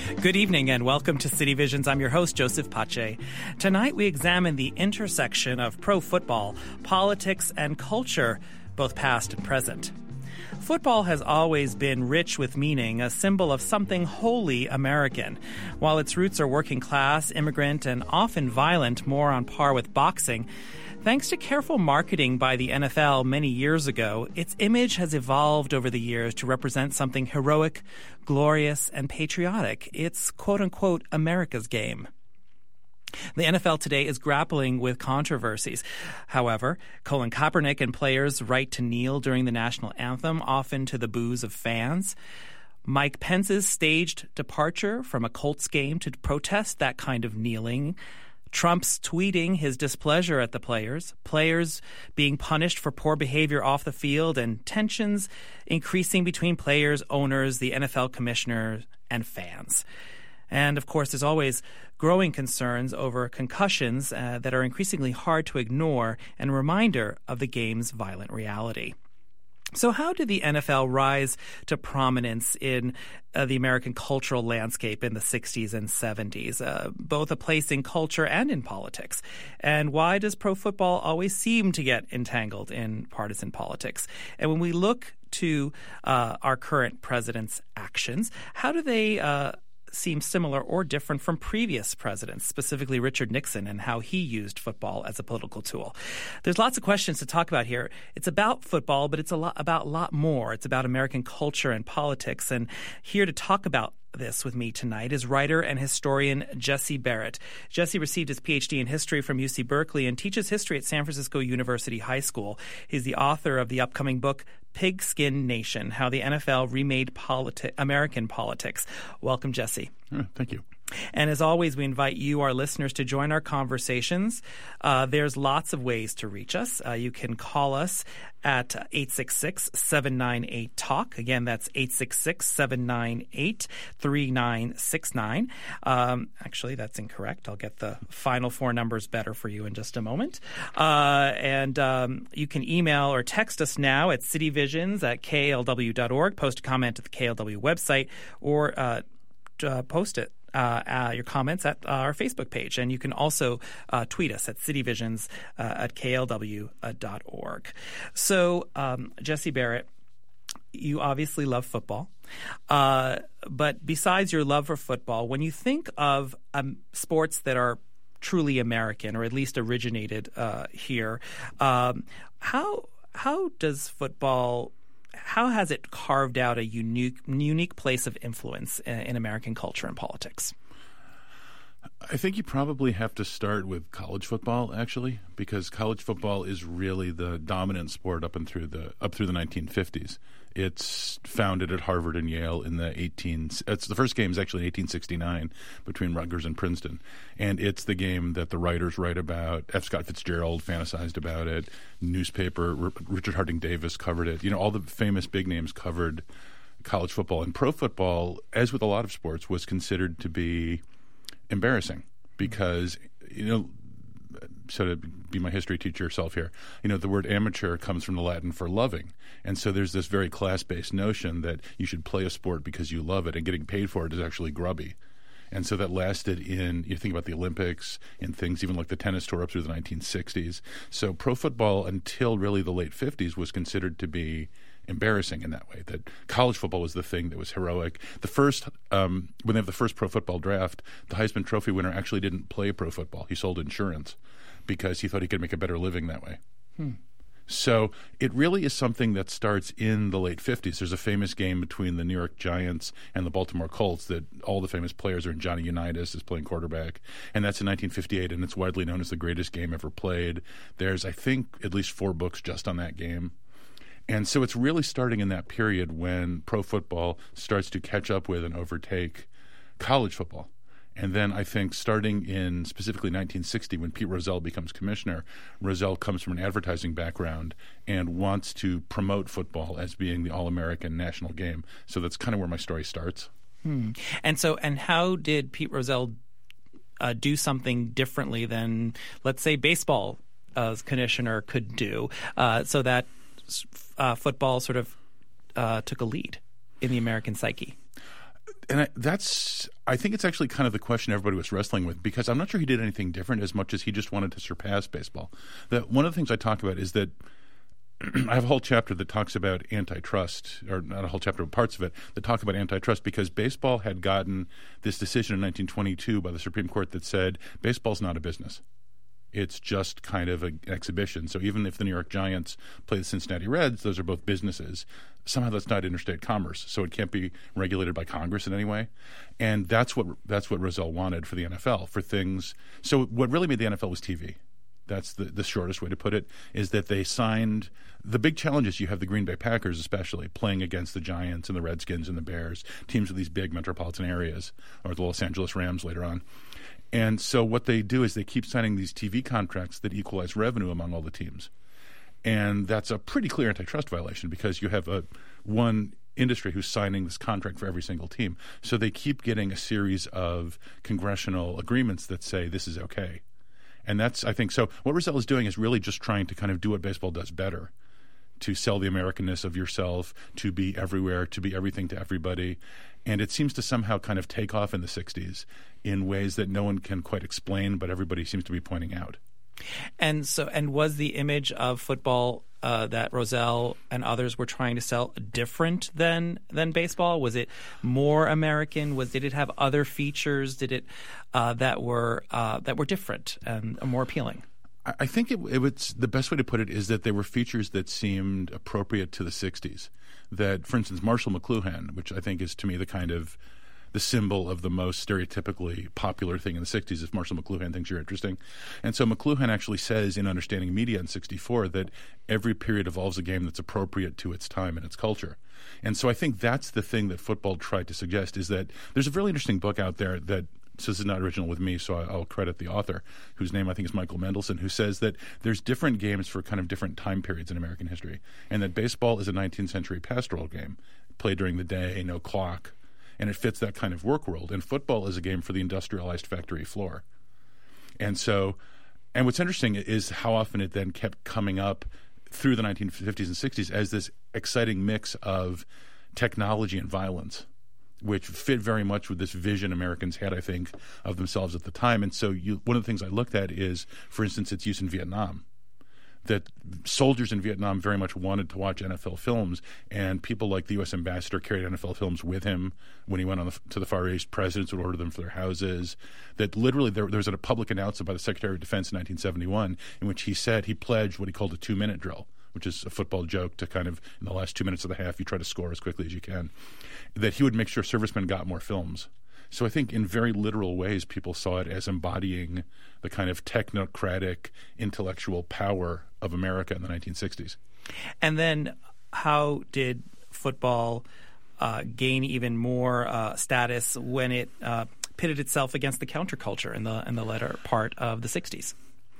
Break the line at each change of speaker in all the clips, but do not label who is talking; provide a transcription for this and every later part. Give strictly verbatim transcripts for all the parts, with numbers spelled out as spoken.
Good evening and welcome to City Visions. I'm your host, Joseph Pache. Tonight we examine the intersection of pro football, politics, and culture, both past and present. Football has always been rich with meaning, a symbol of something wholly American. While its roots are working class, immigrant, and often violent, more on par with boxing, thanks to careful marketing by the N F L many years ago, its image has evolved over the years to represent something heroic, glorious, and patriotic. It's quote-unquote America's game. The N F L today is grappling with controversies. However, Colin Kaepernick and players' right to kneel during the national anthem, often to the boos of fans. Mike Pence's staged departure from a Colts game to protest that kind of kneeling. Trump's tweeting his displeasure at the players, players being punished for poor behavior off the field, and tensions increasing between players, owners, the N F L commissioner, and fans. And, of course, there's always growing concerns over concussions uh, that are increasingly hard to ignore and a reminder of the game's violent reality. So how did the N F L rise to prominence in uh, the American cultural landscape in the sixties and seventies, uh, both a place in culture and in politics? And why does pro football always seem to get entangled in partisan politics? And when we look to uh, our current president's actions, how do they uh, seem similar or different from previous presidents, specifically Richard Nixon and how he used football as a political tool? There's lots of questions to talk about here. It's about football, but it's a lot about a lot more. It's about American culture and politics. And here to talk about this with me tonight is writer and historian Jesse Barrett. Jesse received his P H D in history from U C Berkeley and teaches history at San Francisco University High School. He's the author of the upcoming book, Pigskin Nation, How the N F L Remade politi- American Politics. Welcome, Jesse.
Uh, thank you.
And as always, we invite you, our listeners, to join our conversations. Uh, there's lots of ways to reach us. Uh, you can call us at eight six six, seven nine eight, talk. Again, that's eight six six, seven nine eight, three nine six nine. Um, actually, that's incorrect. I'll get the final four numbers better for you in just a moment. Uh, and um, you can email or text us now at cityvisions at k l w dot org. Post a comment at the K L W website or uh, uh, post it. Uh, uh, your comments at uh, our Facebook page. And you can also uh, tweet us at cityvisions uh, at k l w dot org. So, um, Jesse Barrett, you obviously love football. Uh, but besides your love for football, when you think of um, sports that are truly American or at least originated uh, here, um, how how does football How has it carved out a unique unique place of influence in, in American culture and politics?
I think you probably have to start with college football, actually, because college football is really the dominant sport up and through the up through the nineteen fifties. It's founded at Harvard and Yale in the eighteen. It's the first game is actually in eighteen sixty-nine between Rutgers and Princeton, and it's the game that the writers write about. F. Scott Fitzgerald fantasized about it. Newspaper R- Richard Harding Davis covered it. You know, all the famous big names covered college football, and pro football, as with a lot of sports, was considered to be embarrassing because, you know, so to be my history teacher self here, you know, the word amateur comes from the Latin for loving. And so there's this very class-based notion that you should play a sport because you love it, and getting paid for it is actually grubby. And so that lasted in, you think about the Olympics and things even like the tennis tour up through the nineteen sixties. So pro football until really the late fifties was considered to be embarrassing in that way, that college football was the thing that was heroic. The first, um, when they have the first pro football draft, the Heisman Trophy winner actually didn't play pro football. He sold insurance because he thought he could make a better living that way. Hmm. So it really is something that starts in the late fifties. There's a famous game between the New York Giants and the Baltimore Colts that all the famous players are in. Johnny Unitas is playing quarterback, and that's in nineteen fifty-eight, and it's widely known as the greatest game ever played. There's, I think, at least four books just on that game. And so it's really starting in that period when pro football starts to catch up with and overtake college football. And then I think starting in specifically nineteen sixty, when Pete Rozelle becomes commissioner, Rozelle comes from an advertising background and wants to promote football as being the all-American national game. So that's kind of where my story starts.
Hmm. And so, and how did Pete Rozelle uh, do something differently than, let's say, baseball uh, commissioner could do, uh, so that uh, football sort of uh, took a lead in the American psyche?
And I, that's, I think it's actually kind of the question everybody was wrestling with, because I'm not sure he did anything different as much as he just wanted to surpass baseball. That one of the things I talk about is that I have a whole chapter that talks about antitrust, or not a whole chapter, but parts of it that talk about antitrust, because baseball had gotten this decision in nineteen twenty-two by the Supreme Court that said baseball's not a business. It's just kind of an exhibition. So even if the New York Giants play the Cincinnati Reds, those are both businesses. Somehow that's not interstate commerce, so it can't be regulated by Congress in any way. And that's what that's what Rozelle wanted for the N F L, for things. So what really made the N F L was T V. That's the, the shortest way to put it, is that they signed – the big challenge is you have the Green Bay Packers especially playing against the Giants and the Redskins and the Bears, teams of these big metropolitan areas, or the Los Angeles Rams later on. And so what they do is they keep signing these T V contracts that equalize revenue among all the teams. And that's a pretty clear antitrust violation, because you have a one industry who's signing this contract for every single team. So they keep getting a series of congressional agreements that say this is okay. And that's, I think, so what Rozelle is doing is really just trying to kind of do what baseball does better, to sell the Americanness of yourself, to be everywhere, to be everything to everybody. And it seems to somehow kind of take off in the sixties in ways that no one can quite explain, but everybody seems to be pointing out.
And so, and was the image of football uh, that Rozelle and others were trying to sell different than than baseball? Was it more American? Was did it have other features? Did it uh, that were uh, that were different and more appealing?
I think it, it was the best way to put it is that they were features that seemed appropriate to the sixties. That, for instance, Marshall McLuhan, which I think is to me the kind of the symbol of the most stereotypically popular thing in the sixties, if Marshall McLuhan thinks you're interesting. And so McLuhan actually says in Understanding Media in sixty-four that every period evolves a game that's appropriate to its time and its culture. And so I think that's the thing that football tried to suggest, is that there's a really interesting book out there that, so this is not original with me, so I'll credit the author, whose name I think is Michael Mendelson, who says that there's different games for kind of different time periods in American history, and that baseball is a nineteenth century pastoral game, played during the day, no clock, and it fits that kind of work world. And football is a game for the industrialized factory floor. And so, and what's interesting is how often it then kept coming up through the nineteen fifties and sixties as this exciting mix of technology and violence, which fit very much with this vision Americans had, I think, of themselves at the time. And so you, one of the things I looked at is, for instance, its use in Vietnam. That soldiers in Vietnam very much wanted to watch N F L films, and people like the U S ambassador carried N F L films with him when he went on the, to the Far East. Presidents would order them for their houses. That literally there, there was a public announcement by the Secretary of Defense in nineteen seventy-one in which he said he pledged what he called a two-minute drill, which is a football joke to kind of, in the last two minutes of the half, you try to score as quickly as you can, that he would make sure servicemen got more films. So I think in very literal ways, people saw it as embodying the kind of technocratic intellectual power of America in the nineteen sixties.
And then how did football uh, gain even more uh, status when it uh, pitted itself against the counterculture in the in the latter part of the sixties?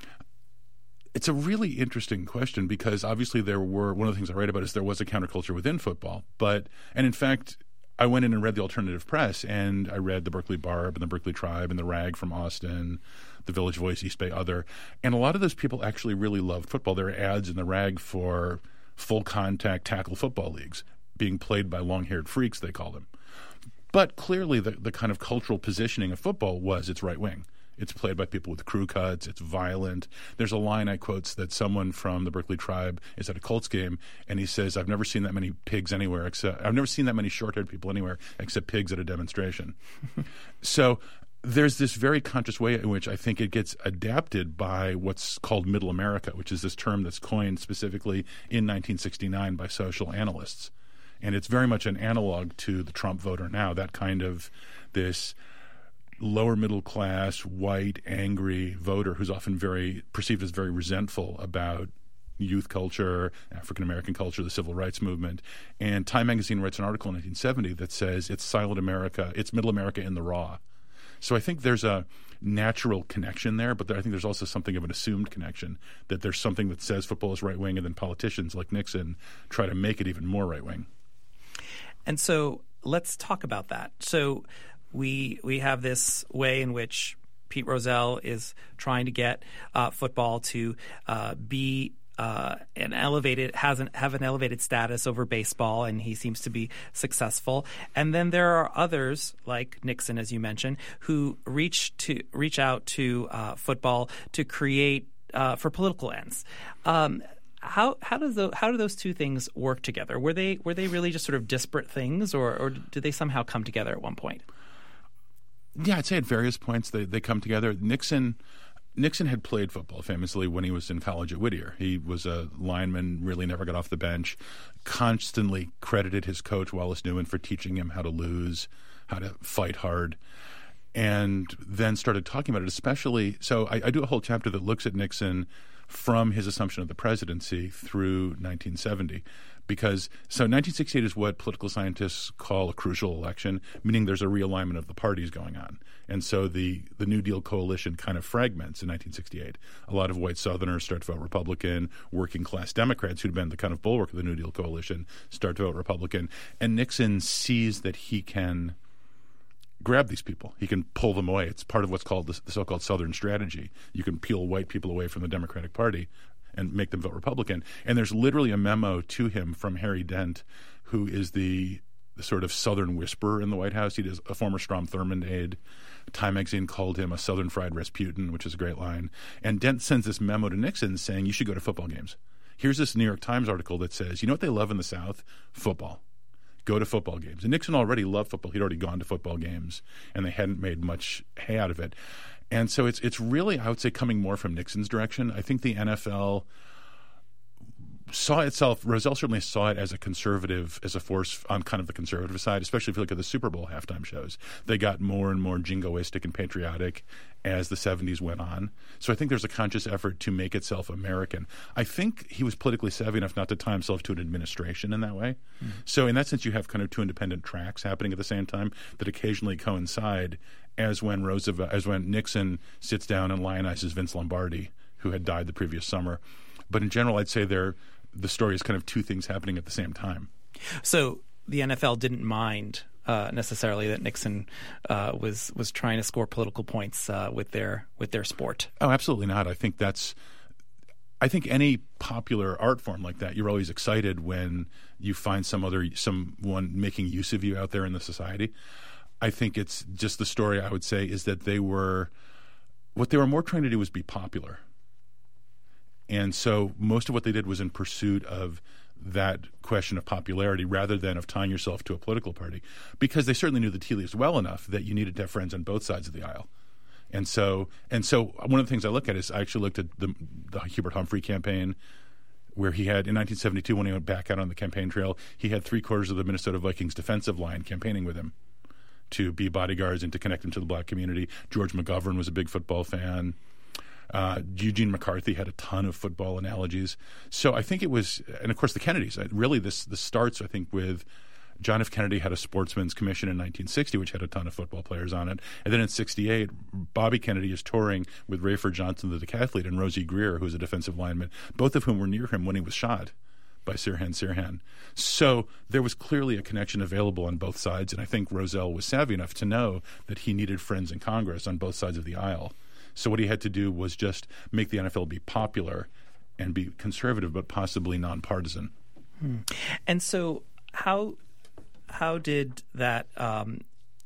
It's a really interesting question, because obviously there were, one of the things I write about is there was a counterculture within football. But, and in fact, I went in and read the alternative press, and I read the Berkeley Barb and the Berkeley Tribe and the Rag from Austin, the Village Voice, East Bay Other. And a lot of those people actually really loved football. There are ads in the Rag for full contact tackle football leagues being played by long-haired freaks, they call them. But clearly the, the kind of cultural positioning of football was it's right wing. It's played by people with crew cuts. It's violent. There's a line I quotes that someone from the Berkeley Tribe is at a Colts game, and he says, I've never seen that many pigs anywhere except – I've never seen that many short-haired people anywhere except pigs at a demonstration. So there's this very conscious way in which I think it gets adapted by what's called Middle America, which is this term that's coined specifically in nineteen sixty-nine by social analysts. And it's very much an analog to the Trump voter now, that kind of this – lower middle class, white, angry voter who's often very perceived as very resentful about youth culture, African American culture, the civil rights movement. And Time magazine writes an article in nineteen seventy that says it's silent America, it's middle America in the raw. So I think there's a natural connection there, but I think there's also something of an assumed connection, that there's something that says football is right wing, and then politicians like Nixon try to make it even more right wing.
And so let's talk about that. So We we have this way in which Pete Rozelle is trying to get uh, football to uh, be uh, an elevated has an, have an elevated status over baseball, and he seems to be successful. And then there are others like Nixon, as you mentioned, who reach to reach out to uh, football to create uh, for political ends. Um, How how does the, how do those two things work together? Were they were they really just sort of disparate things, or, or did they somehow come together at one point?
Yeah, I'd say at various points they, they come together. Nixon Nixon had played football famously when he was in college at Whittier. He was a lineman, really never got off the bench, constantly credited his coach, Wallace Newman, for teaching him how to lose, how to fight hard, and then started talking about it, especially. So I, I do a whole chapter that looks at Nixon from his assumption of the presidency through nineteen seventy. Because so nineteen sixty-eight is what political scientists call a crucial election, meaning there's a realignment of the parties going on. And so the, the New Deal coalition kind of fragments in nineteen sixty-eight. A lot of white Southerners start to vote Republican. Working class Democrats, who'd been the kind of bulwark of the New Deal coalition, start to vote Republican. And Nixon sees that he can grab these people. He can pull them away. It's part of what's called the, the so-called Southern strategy. You can peel white people away from the Democratic Party and make them vote Republican. And there's literally a memo to him from Harry Dent, who is the, the sort of Southern whisperer in the White House. He is a former Strom Thurmond aide. Time magazine called him a Southern fried Rasputin, which is a great line. And Dent sends this memo to Nixon saying, you should go to football games. Here's this New York Times article that says, you know what they love in the South? Football. Go to football games. And Nixon already loved football. He'd already gone to football games, and they hadn't made much hay out of it. And so it's it's really, I would say, coming more from Nixon's direction. I think the N F L saw itself, Rozelle certainly saw it as a conservative, as a force on kind of the conservative side, especially if you look at the Super Bowl halftime shows. They got more and more jingoistic and patriotic as the seventies went on. So I think there's a conscious effort to make itself American. I think he was politically savvy enough not to tie himself to an administration in that way. Mm. So in that sense, you have kind of two independent tracks happening at the same time that occasionally coincide, as when Roosevelt, as when Nixon sits down and lionizes Vince Lombardi, who had died the previous summer. But in general, I'd say they're the story is kind of two things happening at the same time.
So the N F L didn't mind uh, necessarily that Nixon uh, was was trying to score political points uh, with their with their sport.
Oh, absolutely not. I think that's. I think any popular art form like that, you're always excited when you find some other someone making use of you out there in the society. I think it's just the story. I would say is that they were what they were more trying to do was be popular. And so most of what they did was in pursuit of that question of popularity rather than of tying yourself to a political party, because they certainly knew the tea leaves well enough that you needed to have friends on both sides of the aisle. And so and so one of the things I look at is I actually looked at the, the Hubert Humphrey campaign, where he had in nineteen seventy-two when he went back out on the campaign trail, he had three quarters of the Minnesota Vikings defensive line campaigning with him to be bodyguards and to connect him to the black community. George McGovern was a big football fan. Uh, Eugene McCarthy had a ton of football analogies. So I think it was, and of course the Kennedys, really this, this starts, I think, with John F. Kennedy had a sportsman's commission in nineteen sixty, which had a ton of football players on it. And then in sixty-eight, Bobby Kennedy is touring with Rayford Johnson, the decathlete, and Rosie Greer, who's a defensive lineman, both of whum were near him when he was shot by Sirhan Sirhan. So there was clearly a connection available on both sides, and I think Rozelle was savvy enough to know that he needed friends in Congress on both sides of the aisle. So what he had to do was just make the N F L be popular and be conservative, but possibly nonpartisan.
Hmm. And so how how did that um,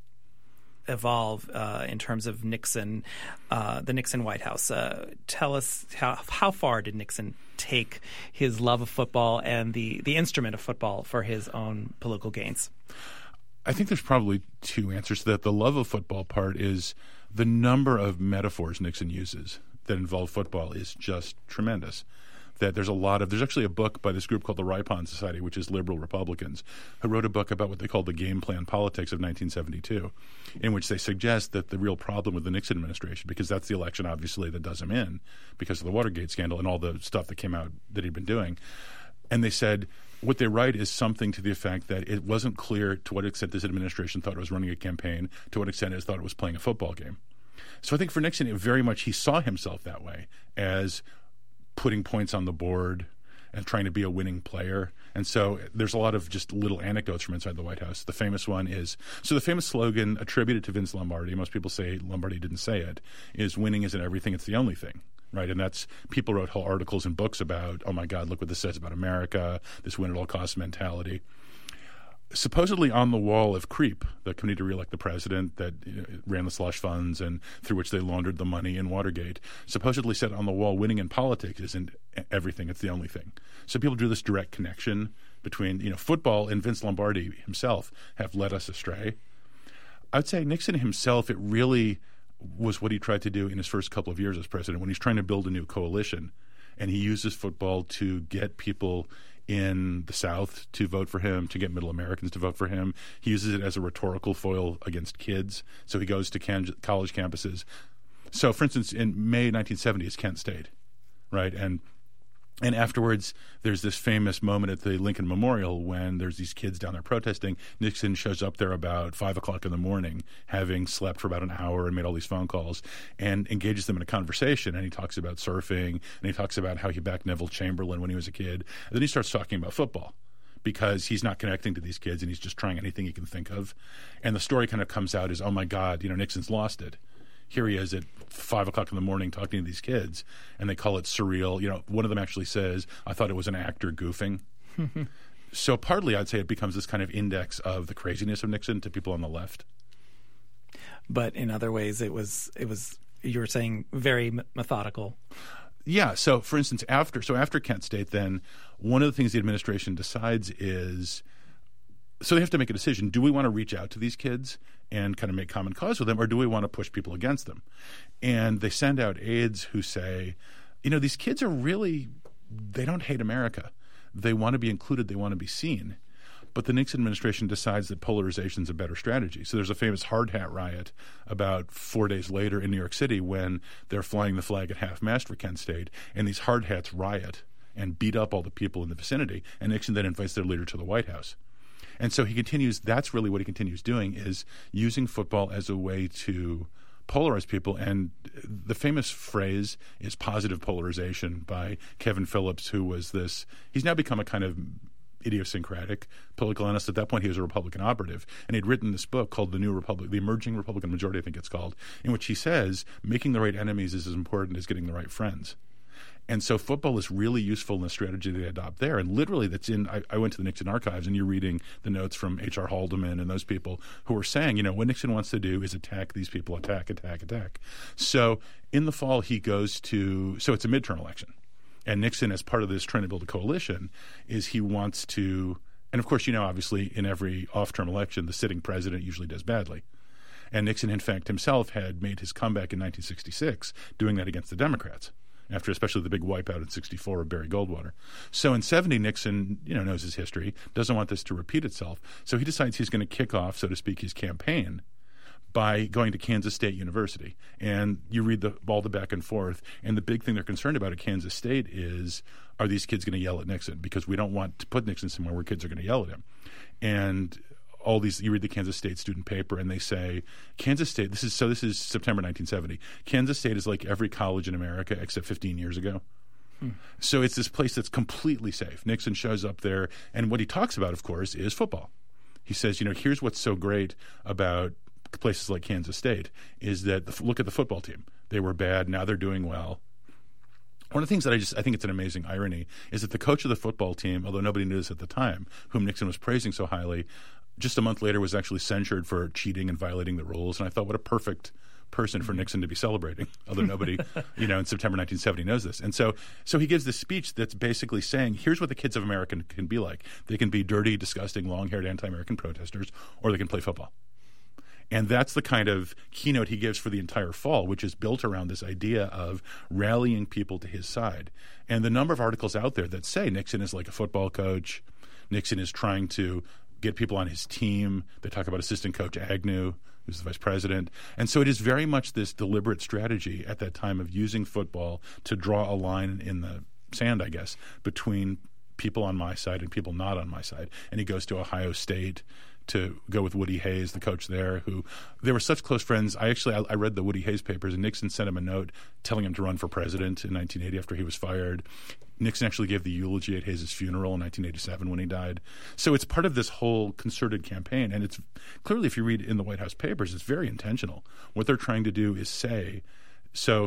evolve uh, in terms of Nixon, uh, the Nixon White House? Uh, tell us how how far did Nixon take his love of football and the, the instrument of football for his own political gains?
I think there's probably two answers to that. The love of football part is the number of metaphors Nixon uses that involve football is just tremendous. That there's a lot of – there's actually a book by this group called the Ripon Society, which is liberal Republicans, who wrote a book about what they called the game plan politics of nineteen seventy-two, in which they suggest that the real problem with the Nixon administration, because that's the election obviously that does him in because of the Watergate scandal and all the stuff that came out that he'd been doing. And they said what they write is something to the effect that it wasn't clear to what extent this administration thought it was running a campaign, to what extent it thought it was playing a football game. So I think for Nixon, it very much he saw himself that way, as putting points on the board and trying to be a winning player. And so there's a lot of just little anecdotes from inside the White House. The famous one is – so the famous slogan attributed to Vince Lombardi, most people say Lombardi didn't say it, is winning isn't everything, it's the only thing. right? And that's people wrote whole articles and books about, oh my God, look what this says about America, this win at all costs mentality. Supposedly on the wall of CREEP, the Committee to Re-elect the President that you know, ran the slush funds and through which they laundered the money in Watergate, supposedly said on the wall, winning in politics isn't everything, it's the only thing. So people drew this direct connection between, you know, football and Vince Lombardi himself have led us astray. I would say Nixon himself, it really was what he tried to do in his first couple of years as president when he's trying to build a new coalition. And he uses football to get people in the South to vote for him, to get Middle Americans to vote for him. He uses it as a rhetorical foil against kids. So he goes to can- college campuses. So, for instance, in May nineteen seventy, it's Kent State, right? And and afterwards, there's this famous moment at the Lincoln Memorial when there's these kids down there protesting. Nixon shows up there about five o'clock in the morning, having slept for about an hour and made all these phone calls, and engages them in a conversation. And he talks about surfing, and he talks about how he backed Neville Chamberlain when he was a kid. And then he starts talking about football because he's not connecting to these kids, and he's just trying anything he can think of. And the story kind of comes out as, oh my God, you know, Nixon's lost it. Here he is at five o'clock in the morning talking to these kids, and they call it surreal. You know, one of them actually says, I thought it was an actor goofing. So partly I'd say it becomes this kind of index of the craziness of Nixon to people on the left.
But in other ways, it was, it was you were saying, very methodical.
Yeah. So, for instance, after so after Kent State, then one of the things the administration decides is, so they have to make a decision. Do we want to reach out to these kids and kind of make common cause with them, or do we want to push people against them? And they send out aides who say, you know, these kids are really, they don't hate America. They want to be included. They want to be seen. But the Nixon administration decides that polarization is a better strategy. So there's a famous hard hat riot about four days later in New York City when they're flying the flag at half-mast for Kent State, and these hard hats riot and beat up all the people in the vicinity, and Nixon then invites their leader to the White House. And so he continues, that's really what he continues doing, is using football as a way to polarize people. And the famous phrase is positive polarization by Kevin Phillips, who was this, he's now become a kind of idiosyncratic political analyst. At that point, he was a Republican operative. And he'd written this book called The New Republic, The Emerging Republican Majority, I think it's called, in which he says making the right enemies is as important as getting the right friends. And so football is really useful in the strategy they adopt there. And literally that's in, I, I went to the Nixon archives, and you're reading the notes from H R Haldeman and those people who are saying, you know, what Nixon wants to do is attack these people, attack, attack, attack. So in the fall, he goes to, so it's a midterm election. And Nixon, as part of this trying to build a coalition, is he wants to, and of course, you know, obviously in every off-term election, the sitting president usually does badly. And Nixon, in fact, himself had made his comeback in nineteen sixty-six doing that against the Democrats, after especially the big wipeout in sixty-four of Barry Goldwater. So in seventy, Nixon, you know, knows his history, doesn't want this to repeat itself. So he decides he's going to kick off, so to speak, his campaign by going to Kansas State University. And you read the, all the back and forth, and the big thing they're concerned about at Kansas State is, are these kids going to yell at Nixon? Because we don't want to put Nixon somewhere where kids are going to yell at him. And all these, you read the Kansas State student paper, and they say, Kansas State, this is, so this is September nineteen seventy. Kansas State is like every college in America except fifteen years ago. Hmm. So it's this place that's completely safe. Nixon shows up there, and what he talks about, of course, is football. He says, you know, here's what's so great about places like Kansas State is that, the, look at the football team. They were bad, now they're doing well. One of the things that I just I think it's an amazing irony is that the coach of the football team, although nobody knew this at the time, whom Nixon was praising so highly, just a month later was actually censured for cheating and violating the rules. And I thought, what a perfect person for Nixon to be celebrating, although nobody, you know, in September nineteen seventy knows this. And so so he gives this speech that's basically saying, here's what the kids of America can be like. They can be dirty, disgusting, long-haired anti-American protesters, or they can play football. And that's the kind of keynote he gives for the entire fall, which is built around this idea of rallying people to his side. And the number of articles out there that say Nixon is like a football coach, Nixon is trying to get people on his team. They talk about assistant coach Agnew, who's the vice president. And so it is very much this deliberate strategy at that time of using football to draw a line in the sand, I guess, between people on my side and people not on my side. And he goes to Ohio State to go with Woody Hayes, the coach there, who they were such close friends. I actually I, I read the Woody Hayes papers, and Nixon sent him a note telling him to run for president in nineteen eighty after he was fired. Nixon actually gave the eulogy at Hayes' funeral in nineteen eighty-seven when he died. So it's part of this whole concerted campaign, and it's clearly, if you read in the White House papers, it's very intentional. What they're trying to do is say, so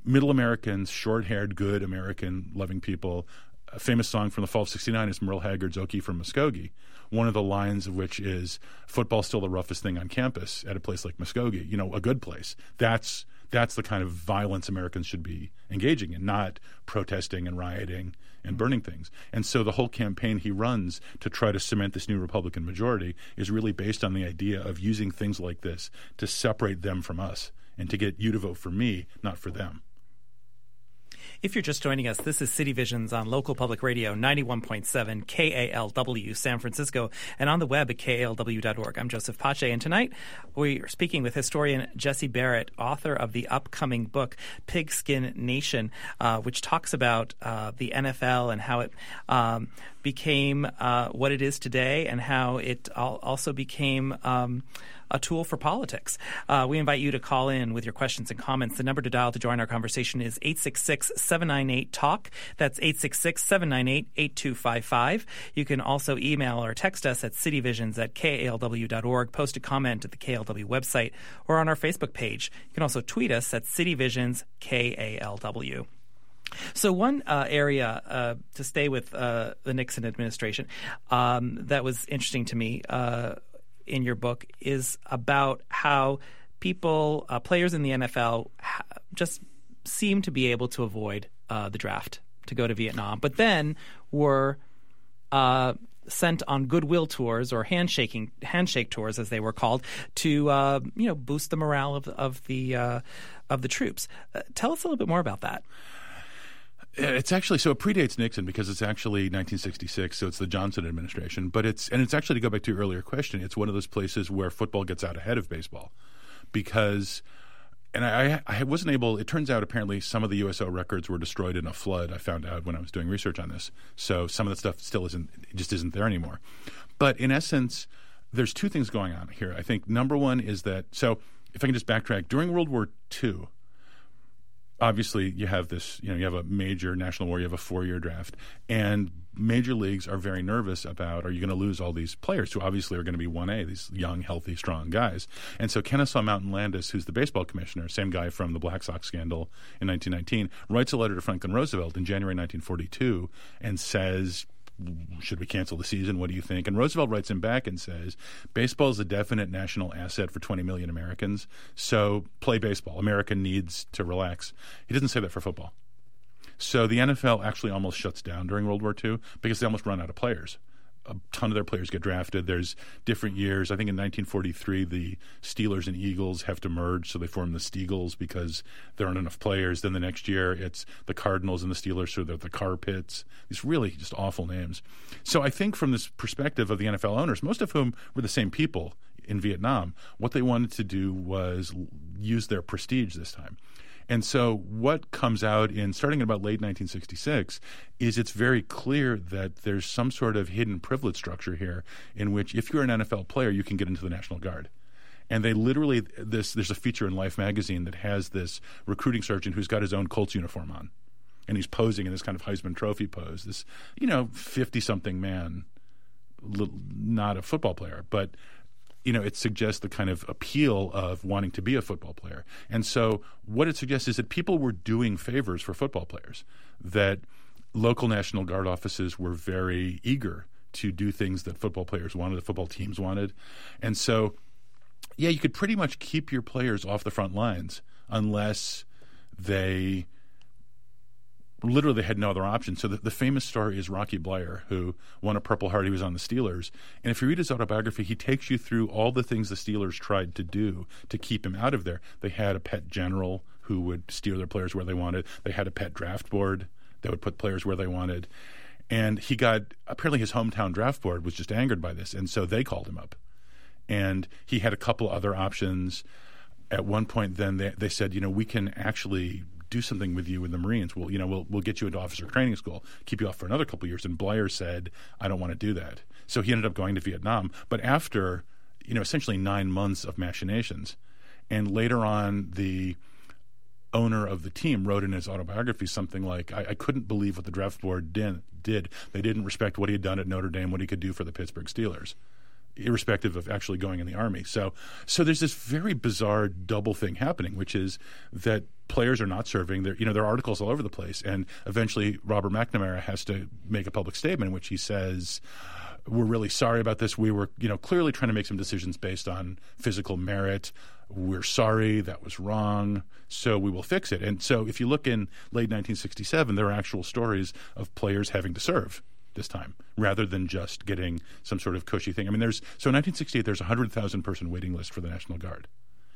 middle Americans, short-haired, good American-loving people. A famous song from the fall of sixty-nine is Merle Haggard's Okie from Muskogee, one of the lines of which is, football's still the roughest thing on campus at a place like Muskogee, you know, a good place. That's that's the kind of violence Americans should be engaging in, not protesting and rioting and burning things. And so the whole campaign he runs to try to cement this new Republican majority is really based on the idea of using things like this to separate them from us and to get you to vote for me, not for them.
If you're just joining us, this is City Visions on local public radio, ninety-one point seven K A L W San Francisco, and on the web at K A L W dot org. I'm Joseph Pace, and tonight we are speaking with historian Jesse Barrett, author of the upcoming book, Pigskin Nation, uh, which talks about uh, the N F L and how it um, became uh, what it is today and how it al- also became um, a tool for politics. Uh, we invite you to call in with your questions and comments. The number to dial to join our conversation is eight six six, seven nine eight, talk. That's eight six six, seven nine eight, eight two five five. You can also email or text us at cityvisions at K A L W dot org, post a comment at the K A L W website, or on our Facebook page. You can also tweet us at cityvisions K A L W. So one uh, area, uh, to stay with uh, the Nixon administration, um, that was interesting to me uh, in your book is about how people, uh, players in the N F L, ha- just seem to be able to avoid uh, the draft to go to Vietnam, but then were uh, sent on goodwill tours or handshaking handshake tours, as they were called, to uh, you know boost the morale of of the uh, of the troops. Uh, tell us a little bit more about that.
It's actually, so it predates Nixon because it's actually nineteen sixty-six, so it's the Johnson administration. But it's, and it's actually, to go back to your earlier question, it's one of those places where football gets out ahead of baseball because, and I, I wasn't able, it turns out apparently some of the U S O records were destroyed in a flood, I found out when I was doing research on this. So some of the stuff still isn't, it just isn't there anymore. But in essence, there's two things going on here. I think number one is that, so if I can just backtrack, during World War Two, obviously, you have this, you know, you have a major national war, you have a four-year draft, and major leagues are very nervous about, are you going to lose all these players who obviously are going to be one A, these young, healthy, strong guys. And so Kennesaw Mountain Landis, who's the baseball commissioner, same guy from the Black Sox scandal in nineteen nineteen, writes a letter to Franklin Roosevelt in January nineteen forty-two and says, should we cancel the season? What do you think? And Roosevelt writes him back and says, baseball is a definite national asset for twenty million Americans, so play baseball. America needs to relax. He doesn't say that for football. So the N F L actually almost shuts down during World War Two because they almost run out of players. A ton of their players get drafted. There's different years. I think in nineteen forty-three, the Steelers and Eagles have to merge, so they form the Steagles because there aren't enough players. Then the next year, it's the Cardinals and the Steelers, so they're the Car-Pits. These really just awful names. So I think from this perspective of the N F L owners, most of whom were the same people in Vietnam, what they wanted to do was use their prestige this time. And so what comes out in starting in about late nineteen sixty-six is it's very clear that there's some sort of hidden privilege structure here in which if you're an N F L player, you can get into the National Guard. And they literally, this there's a feature in Life magazine that has this recruiting sergeant who's got his own Colts uniform on. And he's posing in this kind of Heisman Trophy pose, this, you know, fifty-something man, not a football player, but you know, it suggests the kind of appeal of wanting to be a football player. And so what it suggests is that people were doing favors for football players, that local National Guard offices were very eager to do things that football players wanted, that football teams wanted. And so, yeah, you could pretty much keep your players off the front lines unless they literally they had no other option. So the, the famous story is Rocky Bleier, who won a Purple Heart. He was on the Steelers. And if you read his autobiography, he takes you through all the things the Steelers tried to do to keep him out of there. They had a pet general who would steer their players where they wanted. They had a pet draft board that would put players where they wanted. And he got – apparently his hometown draft board was just angered by this, and so they called him up. And he had a couple other options. At one point then they, they said, you know, we can actually – do something with you in the Marines. We'll, you know, we'll we'll get you into officer training school, keep you off for another couple of years. And Bleier said, I don't want to do that. So he ended up going to Vietnam. But after, you know, essentially nine months of machinations, and later on, the owner of the team wrote in his autobiography something like, I, I couldn't believe what the draft board did, did. They didn't respect what he had done at Notre Dame, what he could do for the Pittsburgh Steelers. irrespective of actually going in the Army. So so there's this very bizarre double thing happening, which is that players are not serving. There, you know, there are articles all over the place, and eventually Robert McNamara has to make a public statement in which he says, we're really sorry about this. We were, you know, clearly trying to make some decisions based on physical merit. We're sorry. That was wrong. So we will fix it. And so if you look in late nineteen sixty-seven, there are actual stories of players having to serve this time, rather than just getting some sort of cushy thing. I mean, there's so in nineteen sixty-eight, there's a one hundred thousand person waiting list for the National Guard.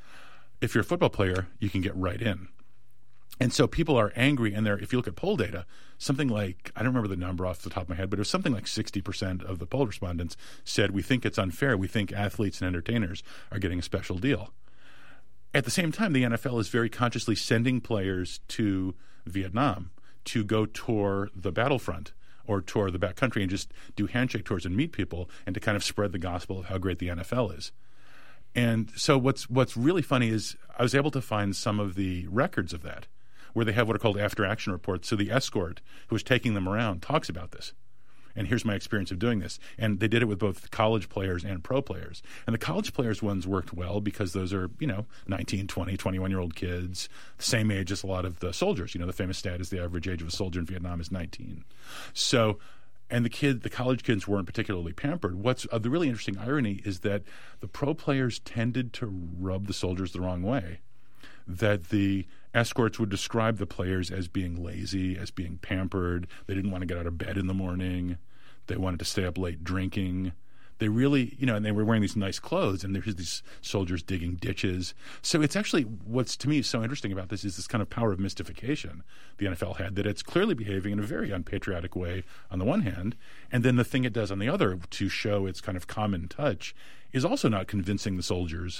If you're a football player, you can get right in. And so people are angry, and they're, if you look at poll data, something like, I don't remember the number off the top of my head, but it was something like sixty percent of the poll respondents said, we think it's unfair. We think athletes and entertainers are getting a special deal. At the same time, the N F L is very consciously sending players to Vietnam to go tour the battlefront or tour the backcountry and just do handshake tours and meet people and to kind of spread the gospel of how great the N F L is. And so what's what's really funny is I was able to find some of the records of that where they have what are called after-action reports. So the escort who was taking them around talks about this. And here's my experience of doing this. And they did it with both college players and pro players. And the college players ones worked well because those are, you know, nineteen, twenty, twenty-one-year-old kids, the same age as a lot of the soldiers. You know, the famous stat is the average age of a soldier in Vietnam is nineteen. So, and the kid, the college kids weren't particularly pampered. What's uh, the really interesting irony is that the pro players tended to rub the soldiers the wrong way. That the escorts would describe the players as being lazy, as being pampered. They didn't want to get out of bed in the morning. They wanted to stay up late drinking. They really, you know, and they were wearing these nice clothes, and there's these soldiers digging ditches. So it's actually, what's to me so interesting about this is this kind of power of mystification the N F L had, that it's clearly behaving in a very unpatriotic way on the one hand, and then the thing it does on the other to show its kind of common touch is also not convincing the soldiers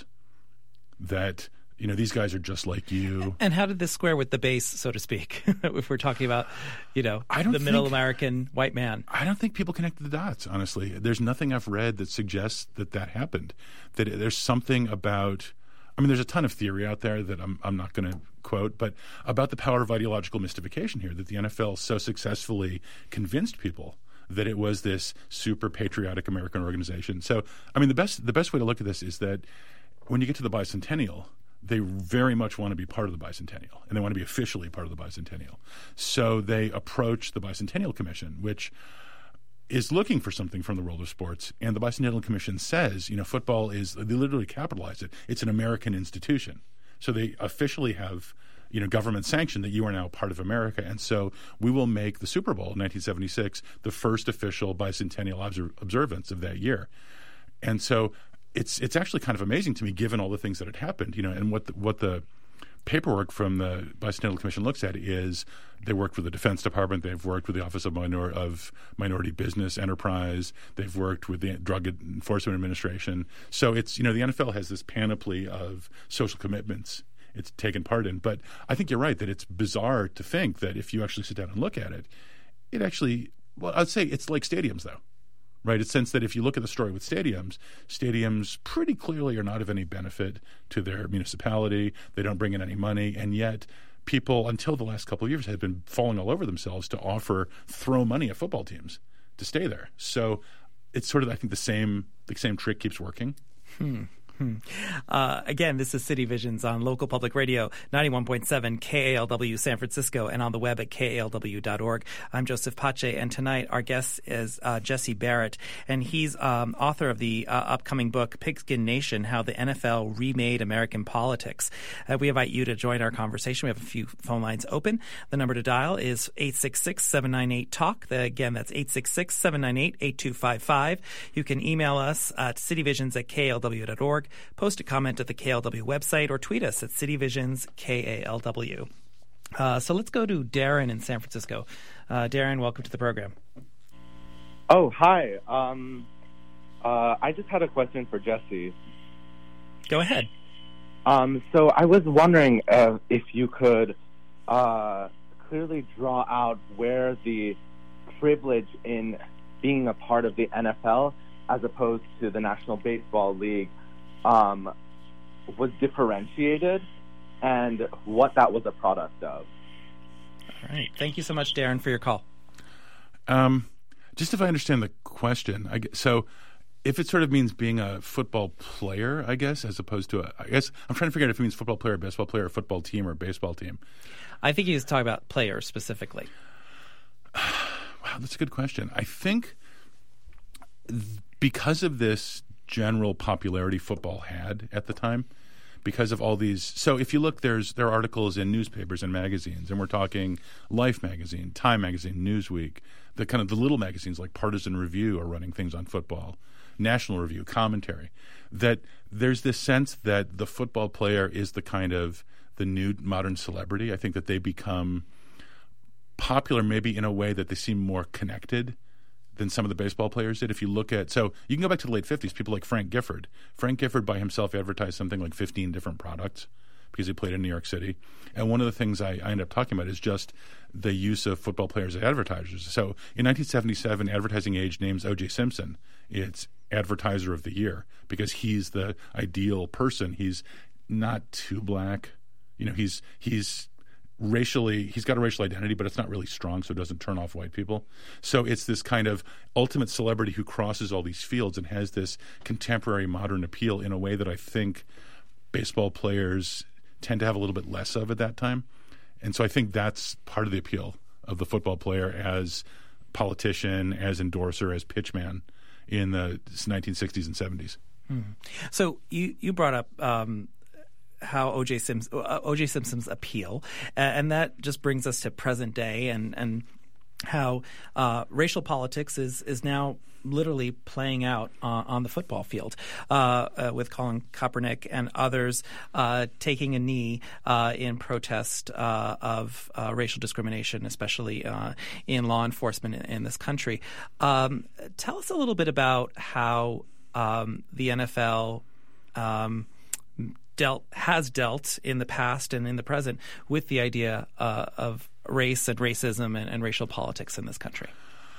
that, you know, these guys are just like you.
And how did this square with the base, so to speak, if we're talking about, you know,
I don't
the
think,
middle American white man?
I don't think people connected the dots, honestly. There's nothing I've read that suggests that that happened, that there's something about – I mean, there's a ton of theory out there that I'm, I'm not going to quote, but about the power of ideological mystification here, that the N F L so successfully convinced people that it was this super patriotic American organization. So, I mean, the best the best way to look at this is that when you get to the bicentennial – they very much want to be part of the bicentennial, and they want to be officially part of the bicentennial. So they approach the Bicentennial Commission, which is looking for something from the world of sports. And the Bicentennial Commission says, you know, football is, they literally capitalize it, it's an American institution. So they officially have, you know, government sanction that you are now part of America. And so we will make the Super Bowl in nineteen seventy-six the first official bicentennial obser- observance of that year. And so It's it's actually kind of amazing to me, given all the things that had happened, you know, and what the, what the paperwork from the Bicentennial Commission looks at is they worked with the Defense Department, they've worked with the Office of, Minor- of Minority Business Enterprise, they've worked with the Drug Enforcement Administration. So it's, you know, the N F L has this panoply of social commitments it's taken part in. But I think you're right that it's bizarre to think that if you actually sit down and look at it, it actually, well, I'd say it's like stadiums, though. Right, in the sense that if you look at the story with stadiums, stadiums pretty clearly are not of any benefit to their municipality. They don't bring in any money, and yet people, until the last couple of years, have been falling all over themselves to offer, throw money at football teams to stay there. So it's sort of, I think, the same the same trick keeps working.
Hmm. Hmm. Uh, again, this is City Visions on local public radio, ninety-one point seven K A L W San Francisco, and on the web at K A L W dot org. I'm Joseph Pace, and tonight our guest is uh, Jesse Barrett, and he's um, author of the uh, upcoming book, Pigskin Nation, How the N F L Remade American Politics. Uh, we invite you to join our conversation. We have a few phone lines open. The number to dial is eight six six, seven nine eight, talk. The, again, that's eight six six, seven nine eight, eight two five five. You can email us at cityvisions at K A L W dot org. Post a comment at the K A L W website, or tweet us at CityVisions K A L W. Uh, so let's go to Darren in San Francisco. Uh, Darren, welcome to the program.
Oh, hi. Um, uh, I just had a question for Jesse.
Go ahead.
Um, so I was wondering uh, if you could uh, clearly draw out where the privilege in being a part of the N F L as opposed to the National Baseball League Um, was differentiated and what that was a product of.
All right. Thank you so much, Darren, for your call.
Um, just if I understand the question, I, so if it sort of means being a football player, I guess, as opposed to a, I guess I'm trying to figure out if it means football player, baseball player, football team, or baseball team.
I think he was talking about players specifically.
Wow, that's a good question. I think th- because of this general popularity football had at the time, because of all these. So if you look, there's there are articles in newspapers and magazines, and we're talking Life magazine, Time magazine, Newsweek, the kind of the little magazines like Partisan Review are running things on football. National Review, Commentary, that there's this sense that the football player is the kind of the new modern celebrity. I think that they become popular maybe in a way that they seem more connected than some of the baseball players did. If you look at, so you can go back to the late fifties, people like Frank Gifford. Frank Gifford by himself advertised something like fifteen different products because he played in New York City. And one of the things I, I end up talking about is just the use of football players as advertisers. So in nineteen seventy-seven, Advertising Age names O J Simpson its Advertiser of the Year because he's the ideal person. He's not too black. You know, he's he's racially, he's got a racial identity, but it's not really strong, so it doesn't turn off white people. So it's this kind of ultimate celebrity who crosses all these fields and has this contemporary modern appeal in a way that I think baseball players tend to have a little bit less of at that time. And so I think that's part of the appeal of the football player as politician, as endorser, as pitchman in the nineteen sixties and seventies.
Hmm. So you, you brought up um, how O J Simpson, uh, O J Simpson's appeal, uh, and that just brings us to present day and and how uh, racial politics is is now literally playing out uh, on the football field, uh, uh, with Colin Kaepernick and others uh, taking a knee uh, in protest uh, of uh, racial discrimination, especially uh, in law enforcement in, in this country. Um, tell us a little bit about how um, the N F L um, dealt has dealt in the past and in the present with the idea uh, of race and racism and, and racial politics in this country.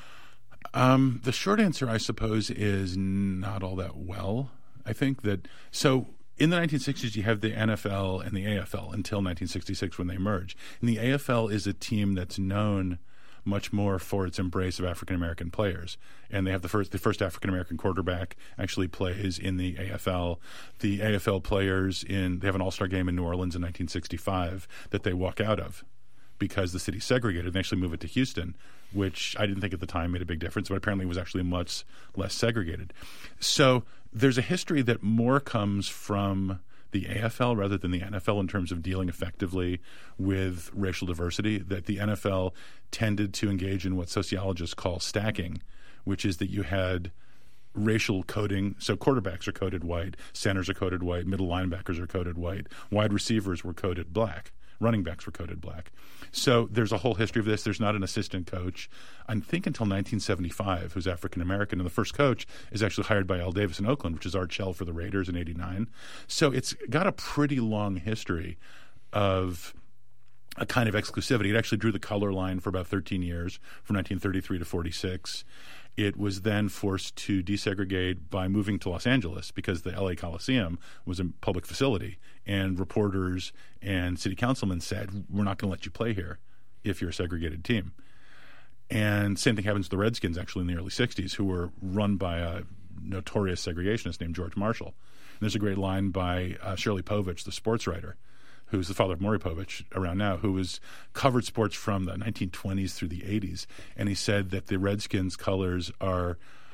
Um, the short answer, I suppose, is not all that well. I think that so in the nineteen sixties, you have the N F L and the A F L until nineteen sixty-six when they merge. And the A F L is a team that's known much more for its embrace of African American players, and they have the first the first African American quarterback actually plays in the A F L. The A F L players in they have an All-Star game in New Orleans in nineteen sixty-five that they walk out of because the city's segregated. They actually move it to Houston, which I didn't think at the time made a big difference, but apparently was actually much less segregated. So there's a history that more comes from the A F L rather than the N F L in terms of dealing effectively with racial diversity, that the N F L tended to engage in what sociologists call stacking, which is that you had racial coding. So quarterbacks are coded white, centers are coded white, middle linebackers are coded white, wide receivers were coded black, running backs were coded black. So there's a whole history of this. There's not an assistant coach, I think, until nineteen seventy-five, who's African-American. And the first coach is actually hired by Al Davis in Oakland, which is Art Shell for the Raiders in eighty-nine. So it's got a pretty long history of a kind of exclusivity. It actually drew the color line for about thirteen years, from nineteen thirty-three to forty-six. It was then forced to desegregate by moving to Los Angeles because the L A Coliseum was a public facility, and reporters and city councilmen said, we're not going to let you play here if you're a segregated team. And same thing happens to the Redskins actually in the early sixties, who were run by a notorious segregationist named George Marshall. And there's a great line by uh, Shirley Povich, the sports writer, who's the father of Maury Povich around now, who was covered sports from the nineteen twenties through the eighties. And he said that the Redskins colors are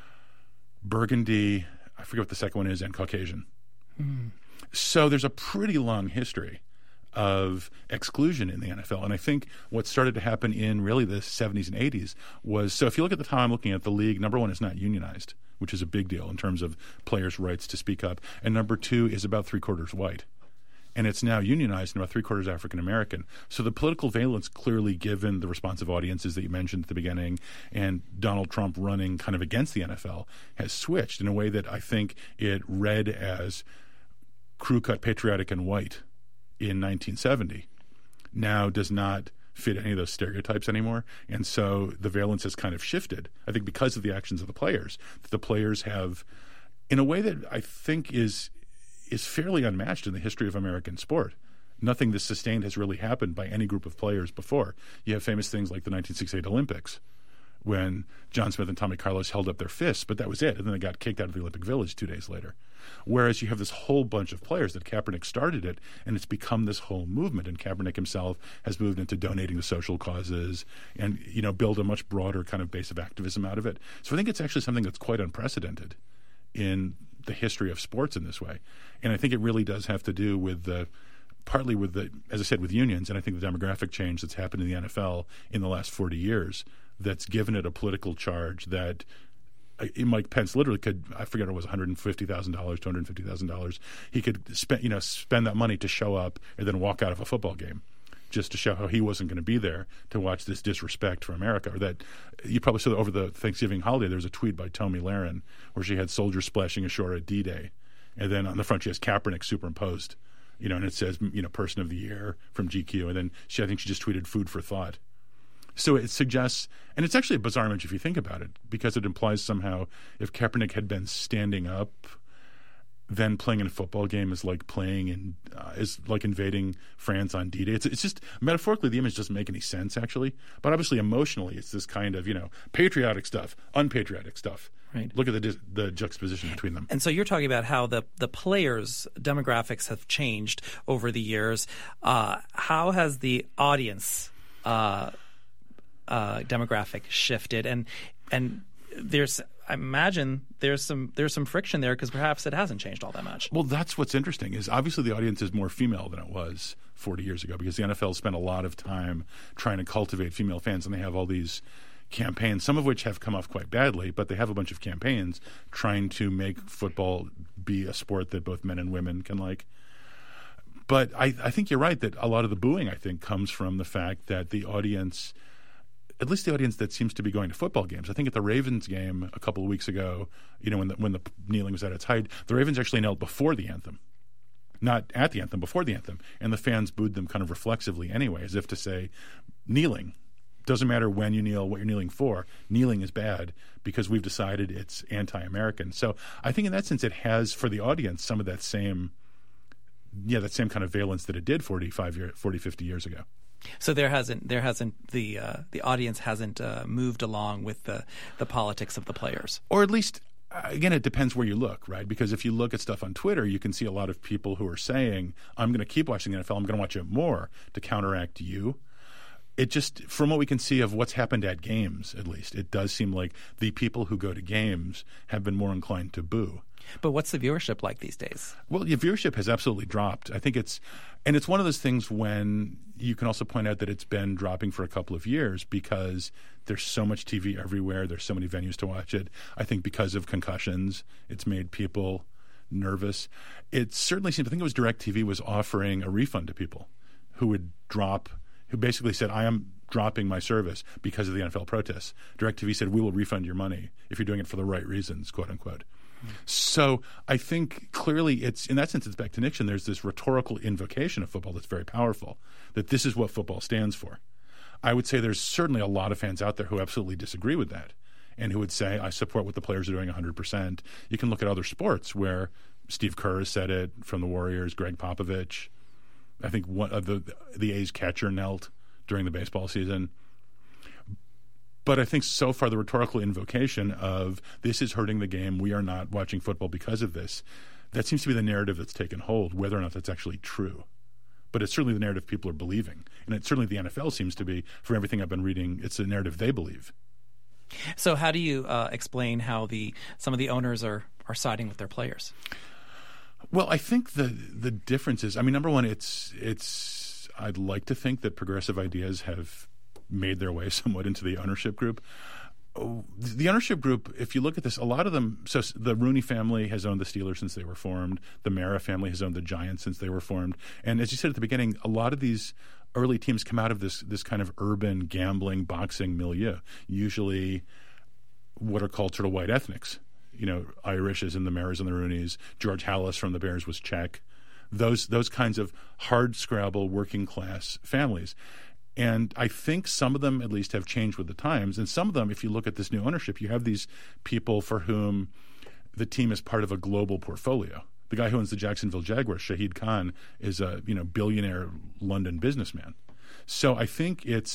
burgundy, I forget what the second one is, and Caucasian. Mm. So there's a pretty long history of exclusion in the N F L. And I think what started to happen in really the seventies and eighties was, so if you look at the time looking at the league, number one is not unionized, which is a big deal in terms of players' rights to speak up. And number two is about three-quarters white. And it's now unionized and about three-quarters African-American. So the political valence clearly given the responsive audiences that you mentioned at the beginning and Donald Trump running kind of against the N F L has switched in a way that I think it read as crew-cut, patriotic, and white in nineteen seventy now does not fit any of those stereotypes anymore. And so the valence has kind of shifted, I think, because of the actions of the players. The players have, in a way that I think is is fairly unmatched in the history of American sport. Nothing this sustained has really happened by any group of players before. You have famous things like the nineteen sixty-eight Olympics, when John Smith and Tommy Carlos held up their fists, but that was it. And then they got kicked out of the Olympic Village two days later. Whereas you have this whole bunch of players that Kaepernick started it, and it's become this whole movement. And Kaepernick himself has moved into donating to social causes and, you know, build a much broader kind of base of activism out of it. So I think it's actually something that's quite unprecedented in the history of sports in this way. And I think it really does have to do with the partly with the, as I said, with unions, and I think the demographic change that's happened in the N F L in the last forty years that's given it a political charge that uh, Mike Pence literally could, I forget it was one hundred fifty thousand dollars, two hundred fifty thousand dollars. He could spend, you know, spend that money to show up and then walk out of a football game just to show how he wasn't going to be there to watch this disrespect for America. Or that you probably saw over the Thanksgiving holiday, there was a tweet by Tomi Lahren where she had soldiers splashing ashore at D-Day. And then on the front she has Kaepernick superimposed. You know, and it says, you know, Person of the Year from G Q. And then she, I think she just tweeted food for thought. So it suggests, and it's actually a bizarre image if you think about it, because it implies somehow if Kaepernick had been standing up, then playing in a football game is like playing in, uh, is like invading France on D-Day. It's, it's just, metaphorically, the image doesn't make any sense, actually. But obviously, emotionally, it's this kind of, you know, patriotic stuff, unpatriotic stuff.
Right.
Look at the the juxtaposition between them.
And so you're talking about how the, the players' demographics have changed over the years. Uh, how has the audience uh, uh, demographic shifted? And and there's, I imagine there's some there's some friction there because perhaps it hasn't changed all that much.
Well, that's what's interesting is obviously the audience is more female than it was forty years ago because the N F L spent a lot of time trying to cultivate female fans, and they have all these campaigns, some of which have come off quite badly, but they have a bunch of campaigns trying to make football be a sport that both men and women can like. But I, I think you're right that a lot of the booing, I think, comes from the fact that the audience, at least the audience that seems to be going to football games. I think at the Ravens game a couple of weeks ago, you know, when the, when the kneeling was at its height, the Ravens actually knelt before the anthem. Not at the anthem, before the anthem. And the fans booed them kind of reflexively anyway, as if to say, kneeling. Doesn't matter when you kneel, what you're kneeling for. Kneeling is bad because we've decided it's anti-American. So I think in that sense it has, for the audience, some of that same, yeah, that same kind of valence that it did forty-five year, forty, fifty years ago.
So there hasn't, there hasn't the uh, the audience hasn't uh, moved along with the the politics of the players,
or at least. Again, it depends where you look, right? Because if you look at stuff on Twitter, you can see a lot of people who are saying, I'm going to keep watching the N F L, I'm going to watch it more to counteract you. It just, from what we can see of what's happened at games, at least, it does seem like the people who go to games have been more inclined to boo.
But what's the viewership like these days?
Well, your viewership has absolutely dropped. I think it's, and it's one of those things when you can also point out that it's been dropping for a couple of years because there's so much T V everywhere. There's so many venues to watch it. I think because of concussions, it's made people nervous. It certainly seems, I think it was DirecTV was offering a refund to people who would drop, who basically said, I am dropping my service because of the N F L protests. DirecTV said, we will refund your money if you're doing it for the right reasons, quote unquote. Mm-hmm. So I think clearly it's, in that sense, it's back to Nixon. There's this rhetorical invocation of football that's very powerful, that this is what football stands for. I would say there's certainly a lot of fans out there who absolutely disagree with that and who would say, I support what the players are doing one hundred percent. You can look at other sports where Steve Kerr has said it from the Warriors, Greg Popovich. I think one of the the A's catcher knelt during the baseball season. But I think so far the rhetorical invocation of this is hurting the game, we are not watching football because of this, that seems to be the narrative that's taken hold, whether or not that's actually true. But it's certainly the narrative people are believing. And it's certainly the N F L seems to be, from everything I've been reading, it's the narrative they believe.
So how do you uh, explain how the some of the owners are, are siding with their players?
Well, I think the the difference is, I mean, number one, it's it's. I'd like to think that progressive ideas have made their way somewhat into the ownership group. Oh, the ownership group, if you look at this, a lot of them. So the Rooney family has owned the Steelers since they were formed. The Mara family has owned the Giants since they were formed. And as you said at the beginning, a lot of these early teams come out of this this kind of urban gambling boxing milieu. Usually, what are called sort of white ethnics. You know, Irish is in the Maras and the Rooneys. George Halas from the Bears was Czech. Those those kinds of hard scrabble working class families. And I think some of them at least have changed with the times. And some of them, if you look at this new ownership, you have these people for whom the team is part of a global portfolio. The guy who owns the Jacksonville Jaguars, Shahid Khan, is a you know billionaire London businessman. So I think it's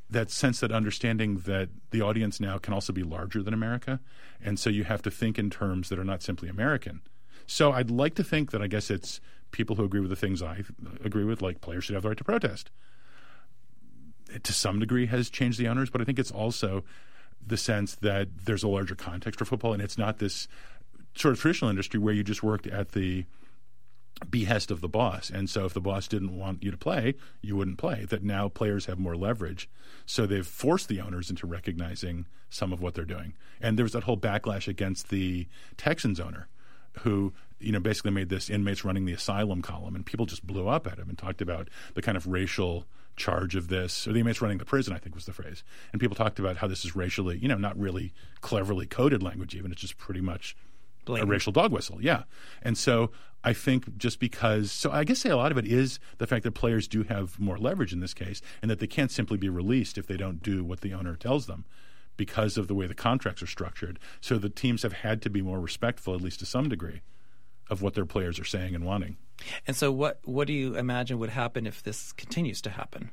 that sense, that understanding that the audience now can also be larger than America. And so you have to think in terms that are not simply American. So I'd like to think that I guess it's people who agree with the things I agree with, like players should have the right to protest. It, to some degree, has changed the owners, but I think it's also the sense that there's a larger context for football, and it's not this sort of traditional industry where you just worked at the behest of the boss. And so if the boss didn't want you to play, you wouldn't play. That now players have more leverage. So they've forced the owners into recognizing some of what they're doing. And there was that whole backlash against the Texans owner who, you know, basically made this inmates running the asylum column, and people just blew up at him and talked about the kind of racial charge of this, or the inmates running the prison, I think was the phrase. And people talked about how this is racially, you know, not really cleverly coded language even. It's just pretty much blatant. A racial dog whistle, yeah. And so I think just because – so I guess say a lot of it is the fact that players do have more leverage in this case, and that they can't simply be released if they don't do what the owner tells them because of the way the contracts are structured. So the teams have had to be more respectful, at least to some degree, of what their players are saying and wanting.
And so what, what do you imagine would happen if this continues to happen?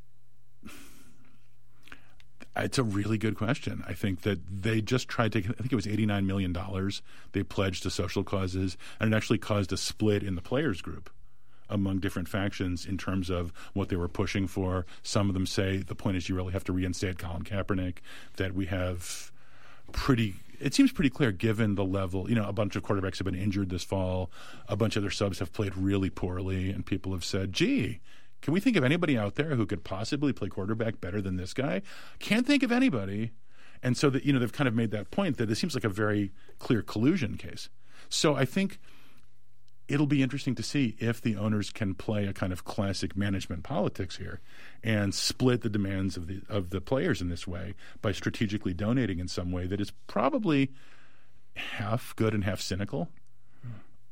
It's a really good question. I think that they just tried to – I think it was eighty-nine million dollars they pledged to social causes, and it actually caused a split in the players group among different factions in terms of what they were pushing for. Some of them say the point is you really have to reinstate Colin Kaepernick, that we have pretty – it seems pretty clear given the level – you know, a bunch of quarterbacks have been injured this fall. A bunch of their subs have played really poorly, and people have said, gee – can we think of anybody out there who could possibly play quarterback better than this guy? Can't think of anybody. And so that, you know, they've kind of made that point that it seems like a very clear collusion case. So I think it'll be interesting to see if the owners can play a kind of classic management politics here and split the demands of the of the players in this way by strategically donating in some way that is probably half good and half cynical. Hmm.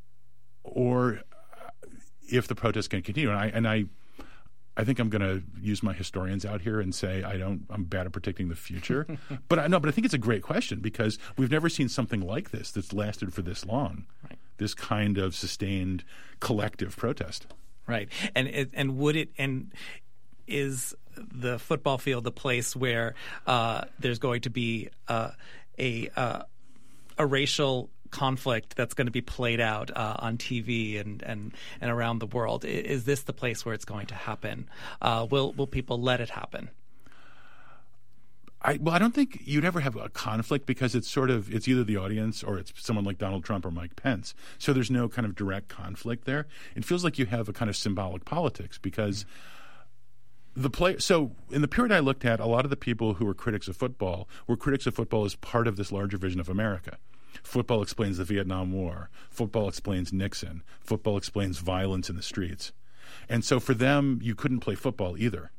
Or if the protests can continue. And I and I I think I'm going to use my historians out here and say I don't. I'm bad at predicting the future, but I no. But I think it's a great question because we've never seen something like this that's lasted for this long. Right. This kind of sustained collective protest.
Right, and and would it and is the football field the place where uh, there's going to be uh, a uh, a racial conflict that's going to be played out uh, on T V and, and, and around the world? Is this the place where it's going to happen? Uh, will will people let it happen?
I, well, I don't think you'd ever have a conflict because it's sort of it's either the audience or it's someone like Donald Trump or Mike Pence. So there's no kind of direct conflict there. It feels like you have a kind of symbolic politics because the play. So in the period I looked at, a lot of the people who were critics of football were critics of football as part of this larger vision of America. Football explains the Vietnam War. Football explains Nixon. Football explains violence in the streets. And so for them, you couldn't play football either.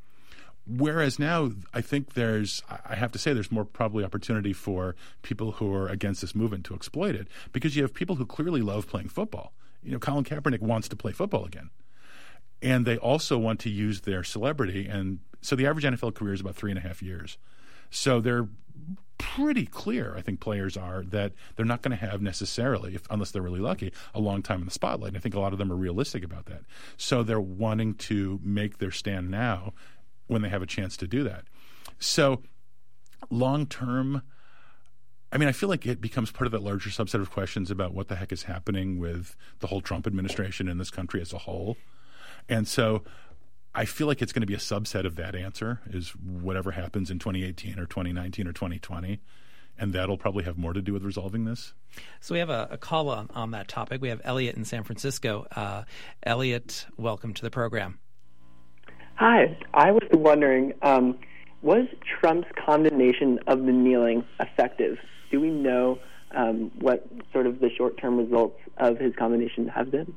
Whereas now, I think there's, I have to say, there's more probably opportunity for people who are against this movement to exploit it because you have people who clearly love playing football. You know, Colin Kaepernick wants to play football again. And they also want to use their celebrity. And so the average N F L career is about three and a half years. So they're pretty clear, I think players are, that they're not going to have necessarily, if, unless they're really lucky, a long time in the spotlight. And I think a lot of them are realistic about that. So they're wanting to make their stand now when they have a chance to do that. So long term, I mean, I feel like it becomes part of that larger subset of questions about what the heck is happening with the whole Trump administration in this country as a whole. And so I feel like it's going to be a subset of that answer is whatever happens in twenty eighteen or twenty nineteen or twenty twenty. And that'll probably have more to do with resolving this.
So we have a, a call on, on that topic. We have Elliot in San Francisco. Uh, Elliot, welcome to the program.
Hi. I was wondering, um, was Trump's condemnation of the kneeling effective? Do we know um, what sort of the short-term results of his condemnation have been?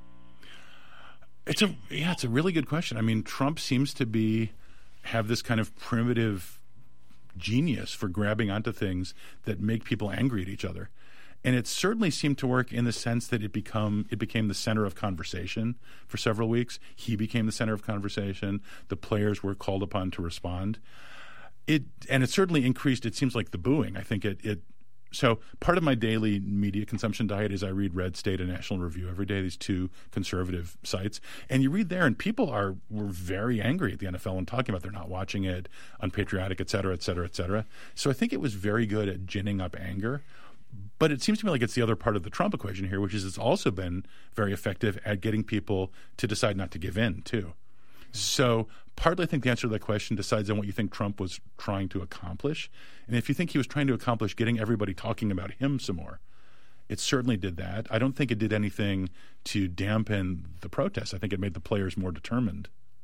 It's a yeah, it's a really good question. I mean, Trump seems to be have this kind of primitive genius for grabbing onto things that make people angry at each other. And it certainly seemed to work in the sense that it become it became the center of conversation for several weeks. He became the center of conversation. The players were called upon to respond. It and it certainly increased, it seems like, the booing. I think it it So part of my daily media consumption diet is I read Red State and National Review every day, these two conservative sites. And you read there, and people are were very angry at the N F L and talking about they're not watching it, unpatriotic, et cetera, et cetera, et cetera. So I think it was very good at ginning up anger. But it seems to me like it's the other part of the Trump equation here, which is it's also been very effective at getting people to decide not to give in, too. So partly I think the answer to that question decides on what you think Trump was trying to accomplish. And if you think he was trying to accomplish getting everybody talking about him some more, it certainly did that. I don't think it did anything to dampen the protests. I think it made the players more determined.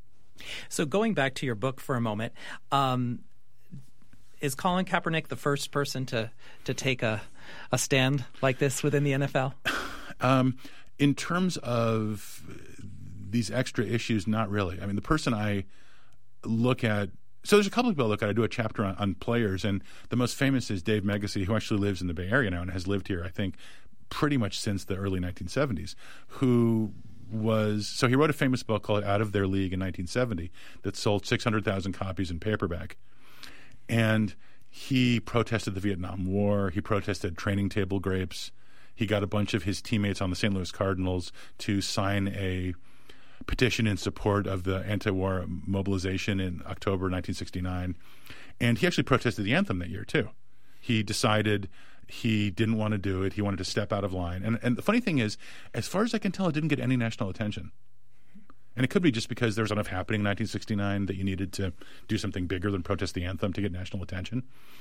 So going back to your book for a moment, um, is Colin Kaepernick the first person to to take a, a stand like this within the N F L?
Um, in terms of these extra issues, not really. I mean, the person I look at – so there's a couple of people I look at. I do a chapter on, on players, and the most famous is Dave Megacy, who actually lives in the Bay Area now and has lived here, I think, pretty much since the early nineteen seventies, who was – so he wrote a famous book called Out of Their League in nineteen seventy that sold six hundred thousand copies in paperback. And he protested the Vietnam War. He protested training table grapes. He got a bunch of his teammates on the Saint Louis Cardinals to sign a – petition in support of the anti-war mobilization in October nineteen sixty-nine. And he actually protested the anthem that year, too. He decided he didn't want to do it. He wanted to step out of line. And, and the funny thing is, as far as I can tell, it didn't get any national attention. And it could be just because there was enough happening in nineteen sixty-nine that you needed to do something bigger than protest the anthem to get national attention.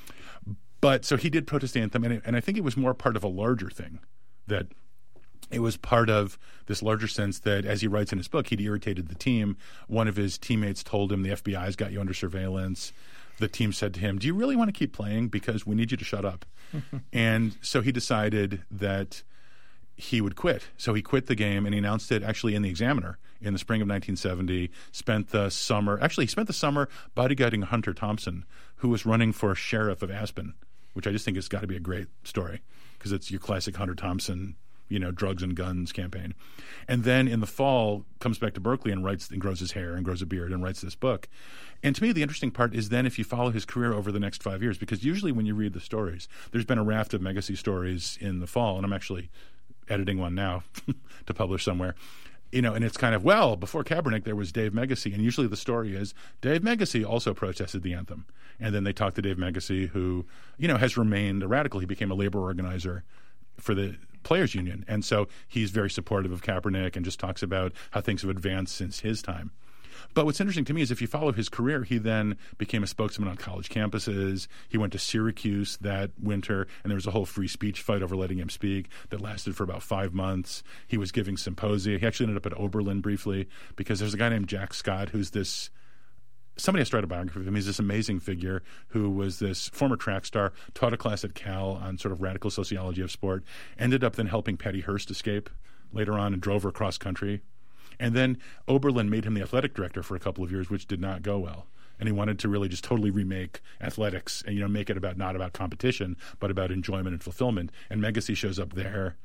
But so he did protest the anthem, and, it, and I think it was more part of a larger thing that – it was part of this larger sense that, as he writes in his book, he'd irritated the team. One of his teammates told him, the F B I's got you under surveillance. The team said to him, do you really want to keep playing? Because we need you to shut up. And so he decided that he would quit. So he quit the game, and he announced it actually in the Examiner in the spring of nineteen seventy, spent the summer – actually, he spent the summer bodyguarding Hunter Thompson, who was running for sheriff of Aspen, which I just think has got to be a great story because it's your classic Hunter Thompson – you know, drugs and guns campaign. And then in the fall comes back to Berkeley and writes and grows his hair and grows a beard and writes this book. And to me, the interesting part is then if you follow his career over the next five years, because usually when you read the stories, there's been a raft of Megacy stories in the fall, and I'm actually editing one now to publish somewhere. You know, and it's kind of, well, before Kaepernick, there was Dave Megacy. And usually the story is Dave Megacy also protested the anthem. And then they talk to Dave Megacy, who, you know, has remained a radical. He became a labor organizer for the players union. And so he's very supportive of Kaepernick and just talks about how things have advanced since his time. But what's interesting to me is if you follow his career, he then became a spokesman on college campuses. He went to Syracuse that winter, and there was a whole free speech fight over letting him speak that lasted for about five months. He was giving symposia. He actually ended up at Oberlin briefly because there's a guy named Jack Scott who's this somebody has to write a biography of him. He's this amazing figure who was this former track star, taught a class at Cal on sort of radical sociology of sport, ended up then helping Patty Hearst escape later on and drove her cross country. And then Oberlin made him the athletic director for a couple of years, which did not go well. And he wanted to really just totally remake athletics and, you know, make it about not about competition, but about enjoyment and fulfillment. And Megacy shows up there.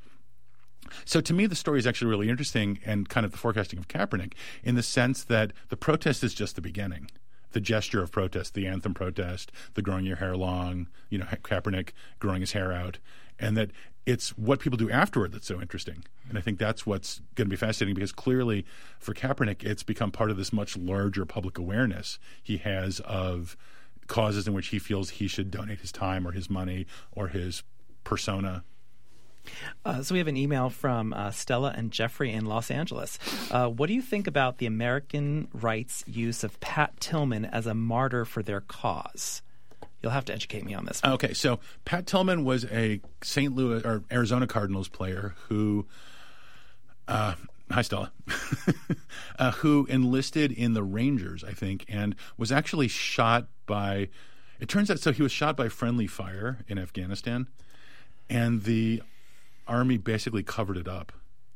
So to me, the story is actually really interesting and kind of the forecasting of Kaepernick in the sense that the protest is just the beginning. The gesture of protest, the anthem protest, the growing your hair long, you know, Kaepernick growing his hair out, and that it's what people do afterward that's so interesting. And I think that's what's going to be fascinating because clearly for Kaepernick, it's become part of this much larger public awareness he has of causes in which he feels he should donate his time or his money or his persona.
Uh, so we have an email from uh, Stella and Jeffrey in Los Angeles. Uh, what do you think about the American rights use of Pat Tillman as a martyr for their cause? You'll have to educate me on this.
Okay, so Pat Tillman was a Saint Louis or Arizona Cardinals player who, uh, hi Stella, uh, who enlisted in the Rangers, I think, and was actually shot by. It turns out, so he was shot by friendly fire in Afghanistan, and the Army basically covered it up.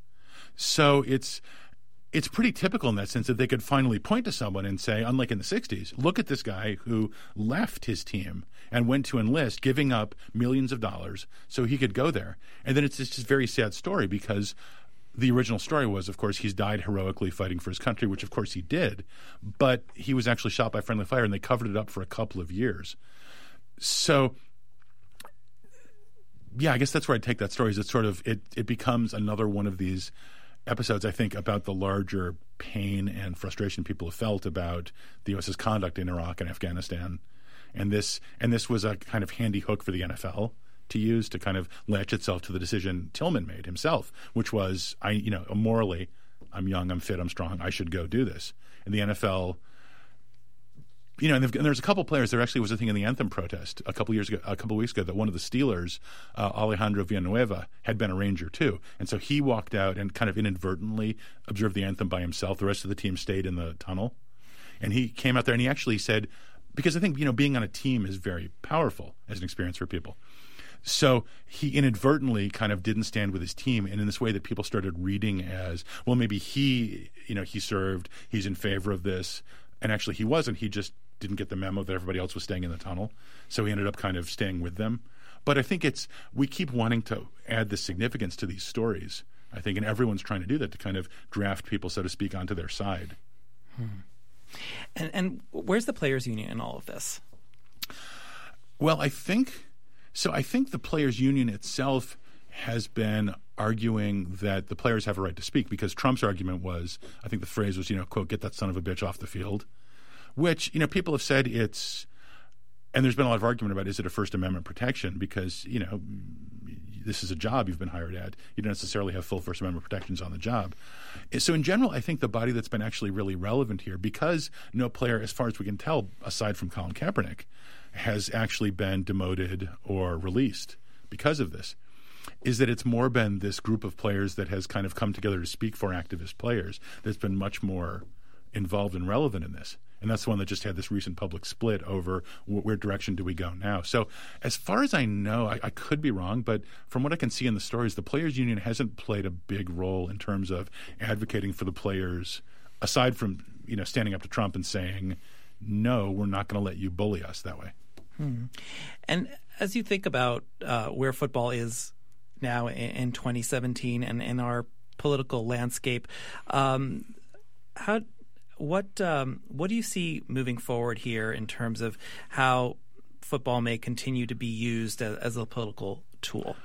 So it's it's pretty typical in that sense that they could finally point to someone and say, unlike in the sixties, look at this guy who left his team and went to enlist, giving up millions of dollars so he could go there. And then it's just a very sad story because the original story was, of course, he's died heroically fighting for his country, which of course he did, but he was actually shot by friendly fire and they covered it up for a couple of years. So yeah, I guess that's where I take that story. Is it sort of it it becomes another one of these episodes, I think, about the larger pain and frustration people have felt about the U S's conduct in Iraq and Afghanistan, and this and this was a kind of handy hook for the N F L to use to kind of latch itself to the decision Tillman made himself, which was, I you know, morally, I'm young, I'm fit, I'm strong, I should go do this. And the N F L, you know, and, and there's a couple players. There actually was a thing in the anthem protest a couple years ago, a couple weeks ago, that one of the Steelers, uh, Alejandro Villanueva, had been a Ranger too, and so he walked out and kind of inadvertently observed the anthem by himself. The rest of the team stayed in the tunnel, and he came out there and he actually said, because I think, you know, being on a team is very powerful as an experience for people. So he inadvertently kind of didn't stand with his team, and in this way that people started reading as, well, maybe he, you know, he served, he's in favor of this, and actually he wasn't. He just didn't get the memo that everybody else was staying in the tunnel, so he ended up kind of staying with them. But I think it's we keep wanting to add the significance to these stories, I think, and everyone's trying to do that to kind of draft people, so to speak, onto their side.
Hmm. And, and where's the players' union in all of this?
Well, I think so. I think the players' union itself has been arguing that the players have a right to speak, because Trump's argument was, I think the phrase was, you know, quote, "get that son of a bitch off the field," which, you know, people have said it's, and there's been a lot of argument about, is it a First Amendment protection? Because, you know, this is a job you've been hired at. You don't necessarily have full First Amendment protections on the job. So in general, I think the body that's been actually really relevant here, because no player, as far as we can tell, aside from Colin Kaepernick, has actually been demoted or released because of this, is that it's more been this group of players that has kind of come together to speak for activist players that's been much more involved and relevant in this. And that's the one that just had this recent public split over wh- where direction do we go now. So as far as I know, I, I could be wrong, but from what I can see in the stories, the players' union hasn't played a big role in terms of advocating for the players, aside from, you know, standing up to Trump and saying, no, we're not going to let you bully us that way.
Hmm. And as you think about uh, where football is now in, in twenty seventeen and in our political landscape, um, how what um, what do you see moving forward here in terms of how football may continue to be used as, as a political tool?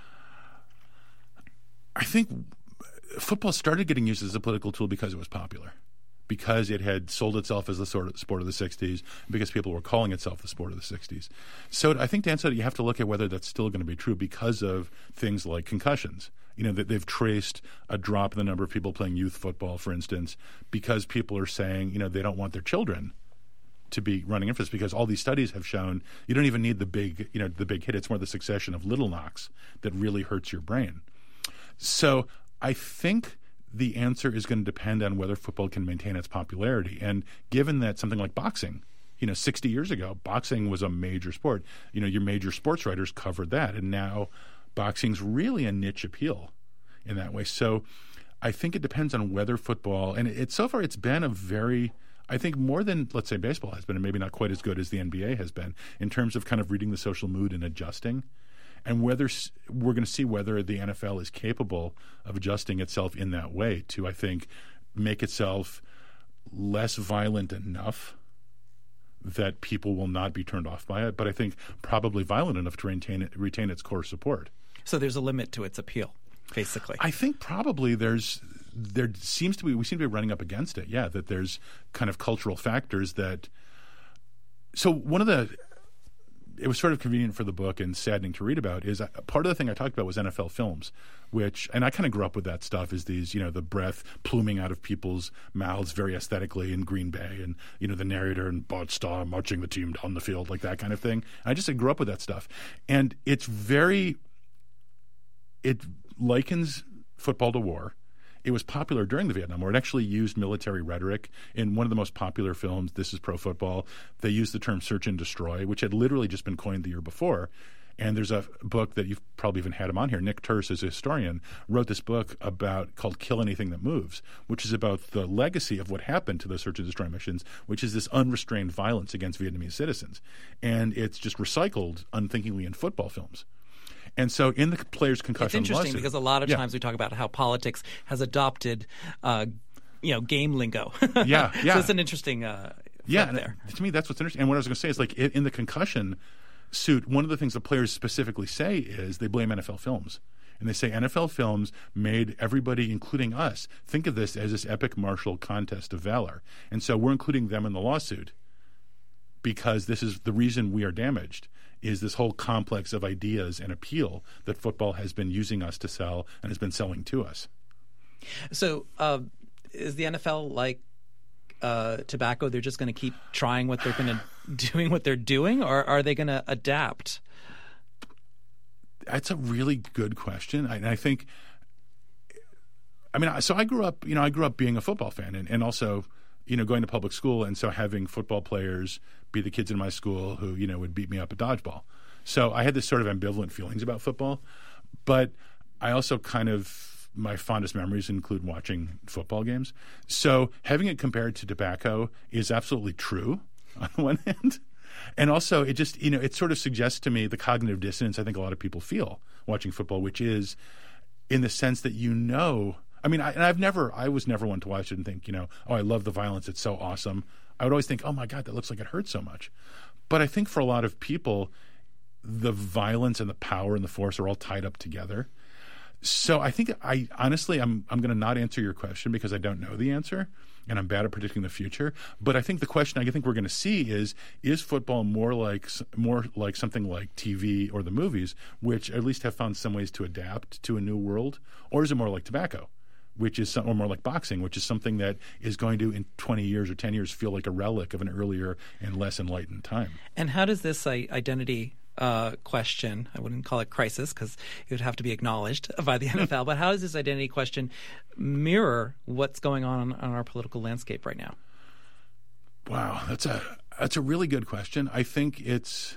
I think football started getting used as a political tool because it was popular, because it had sold itself as the sort of sport of the sixties, because people were calling itself the sport of the sixties. So I think, Dan said, you have to look at whether that's still going to be true because of things like concussions. You know, that they've traced a drop in the number of people playing youth football, for instance, because people are saying, you know, they don't want their children to be running in for this, because all these studies have shown you don't even need the big, you know, the big hit. It's more the succession of little knocks that really hurts your brain. So I think the answer is going to depend on whether football can maintain its popularity. And given that something like boxing, you know, sixty years ago, boxing was a major sport. You know, your major sports writers covered that. And now boxing's really a niche appeal in that way. So I think it depends on whether football, and it, so far it's been a very, I think more than, let's say, baseball has been, and maybe not quite as good as the N B A has been, in terms of kind of reading the social mood and adjusting. And whether we're going to see whether the N F L is capable of adjusting itself in that way to, I think, make itself less violent enough that people will not be turned off by it, but I think probably violent enough to retain it, retain its core support.
So there's a limit to its appeal, basically.
I think probably there's there seems to be we seem to be running up against it. Yeah, that there's kind of cultural factors that. So one of the it was sort of convenient for the book and saddening to read about is uh, part of the thing I talked about was N F L films, which, and I kind of grew up with that stuff, is these, you know, the breath pluming out of people's mouths very aesthetically in Green Bay, and, you know, the narrator and Bart Starr marching the team down the field, like that kind of thing. I just I grew up with that stuff. And it's very, it likens football to war. It was popular during the Vietnam War. It actually used military rhetoric. In one of the most popular films, This Is Pro Football, they used the term search and destroy, which had literally just been coined the year before. And there's a book that you've probably even had him on here. Nick Turse, as a historian, wrote this book about called Kill Anything That Moves, which is about the legacy of what happened to those search and destroy missions, which is this unrestrained violence against Vietnamese citizens. And it's just recycled unthinkingly in football films. And so in the players' concussion
it's interesting
lawsuit,
because a lot of
yeah.
times we talk about how politics has adopted, uh, you know, game lingo.
yeah, yeah.
So it's an interesting uh,
yeah.
there.
To me, that's what's interesting. And what I was going to say is, like, in the concussion suit, one of the things the players specifically say is they blame N F L Films. And they say N F L Films made everybody, including us, think of this as this epic martial contest of valor. And so we're including them in the lawsuit because this is the reason we are damaged, is this whole complex of ideas and appeal that football has been using us to sell and has been selling to us.
So uh, is the N F L like uh, tobacco? They're just going to keep trying what they're going to doing what they're doing, or are they going to adapt?
That's a really good question. I, I think, I mean, so I grew up, you know, I grew up being a football fan and, and also, you know, going to public school. And so having football players be the kids in my school who, you know, would beat me up at dodgeball. So I had this sort of ambivalent feelings about football. But I also kind of, my fondest memories include watching football games. So having it compared to tobacco is absolutely true on the one hand. And also, it just, you know, it sort of suggests to me the cognitive dissonance I think a lot of people feel watching football, which is in the sense that, you know, I mean, I, and I've never, I was never one to watch it and think, you know, oh, I love the violence. It's so awesome. I would always think, oh, my God, that looks like it hurts so much. But I think for a lot of people, the violence and the power and the force are all tied up together. So I think I honestly, I'm I'm going to not answer your question because I don't know the answer. And I'm bad at predicting the future. But I think the question I think we're going to see is, is football more like more like something like T V or the movies, which at least have found some ways to adapt to a new world? Or is it more like tobacco, which is some, or more like boxing, which is something that is going to, in twenty years or ten years, feel like a relic of an earlier and less enlightened time?
And how does this uh, identity uh, question, I wouldn't call it crisis because it would have to be acknowledged by the N F L, but how does this identity question mirror what's going on on our political landscape right now?
Wow, that's a that's a really good question. I think it's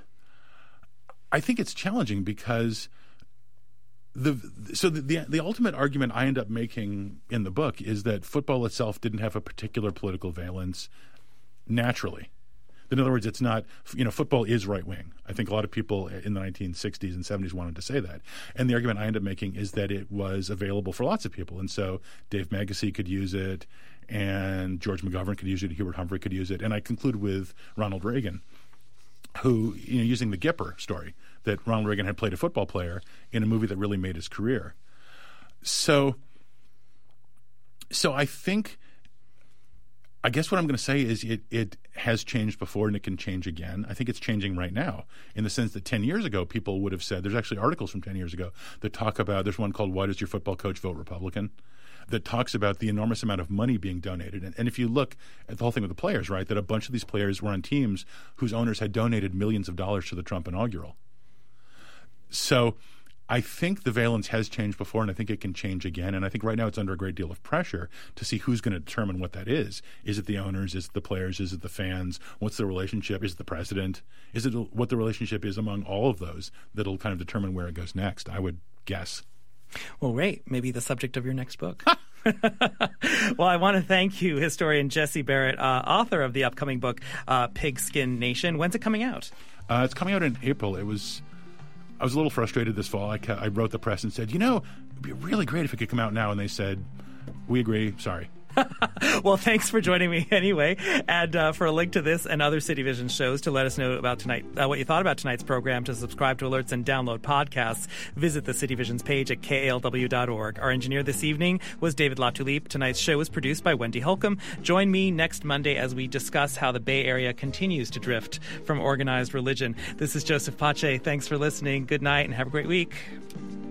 I think it's challenging because the so the, the the ultimate argument I end up making in the book is that football itself didn't have a particular political valence naturally. In other words, it's not, you know, football is right wing. I think a lot of people in the nineteen sixties and seventies wanted to say that. And the argument I end up making is that it was available for lots of people. And so Dave Megacy could use it, and George McGovern could use it, Hubert Humphrey could use it. And I conclude with Ronald Reagan, who, you know, using the Gipper story, that Ronald Reagan had played a football player in a movie that really made his career. So, so I think, I guess what I'm going to say is it it has changed before and it can change again. I think it's changing right now in the sense that ten years ago people would have said, there's actually articles from ten years ago that talk about, there's one called Why Does Your Football Coach Vote Republican? That talks about the enormous amount of money being donated. And, and if you look at the whole thing with the players, right, that a bunch of these players were on teams whose owners had donated millions of dollars to the Trump inaugural. So I think the valence has changed before, and I think it can change again. And I think right now it's under a great deal of pressure to see who's going to determine what that is. Is it the owners? Is it the players? Is it the fans? What's the relationship? Is it the president? Is it what the relationship is among all of those that'll kind of determine where it goes next, I would guess.
Well, great. Maybe the subject of your next book. Well, I want to thank you, historian Jesse Barrett, uh, author of the upcoming book, uh, Pigskin Nation. When's it coming out?
Uh, it's coming out in April. It was... I was a little frustrated this fall. I, ca- I wrote the press and said, you know, it'd be really great if it could come out now. And they said, we agree. Sorry.
Well, thanks for joining me anyway. And uh, for a link to this and other City Vision shows, to let us know about tonight, uh, what you thought about tonight's program, to subscribe to alerts and download podcasts, visit the City Vision's page at K A L W dot org. Our engineer this evening was David Latulippe. Tonight's show was produced by Wendy Holcomb. Join me next Monday as we discuss how the Bay Area continues to drift from organized religion. This is Joseph Pace. Thanks for listening. Good night and have a great week.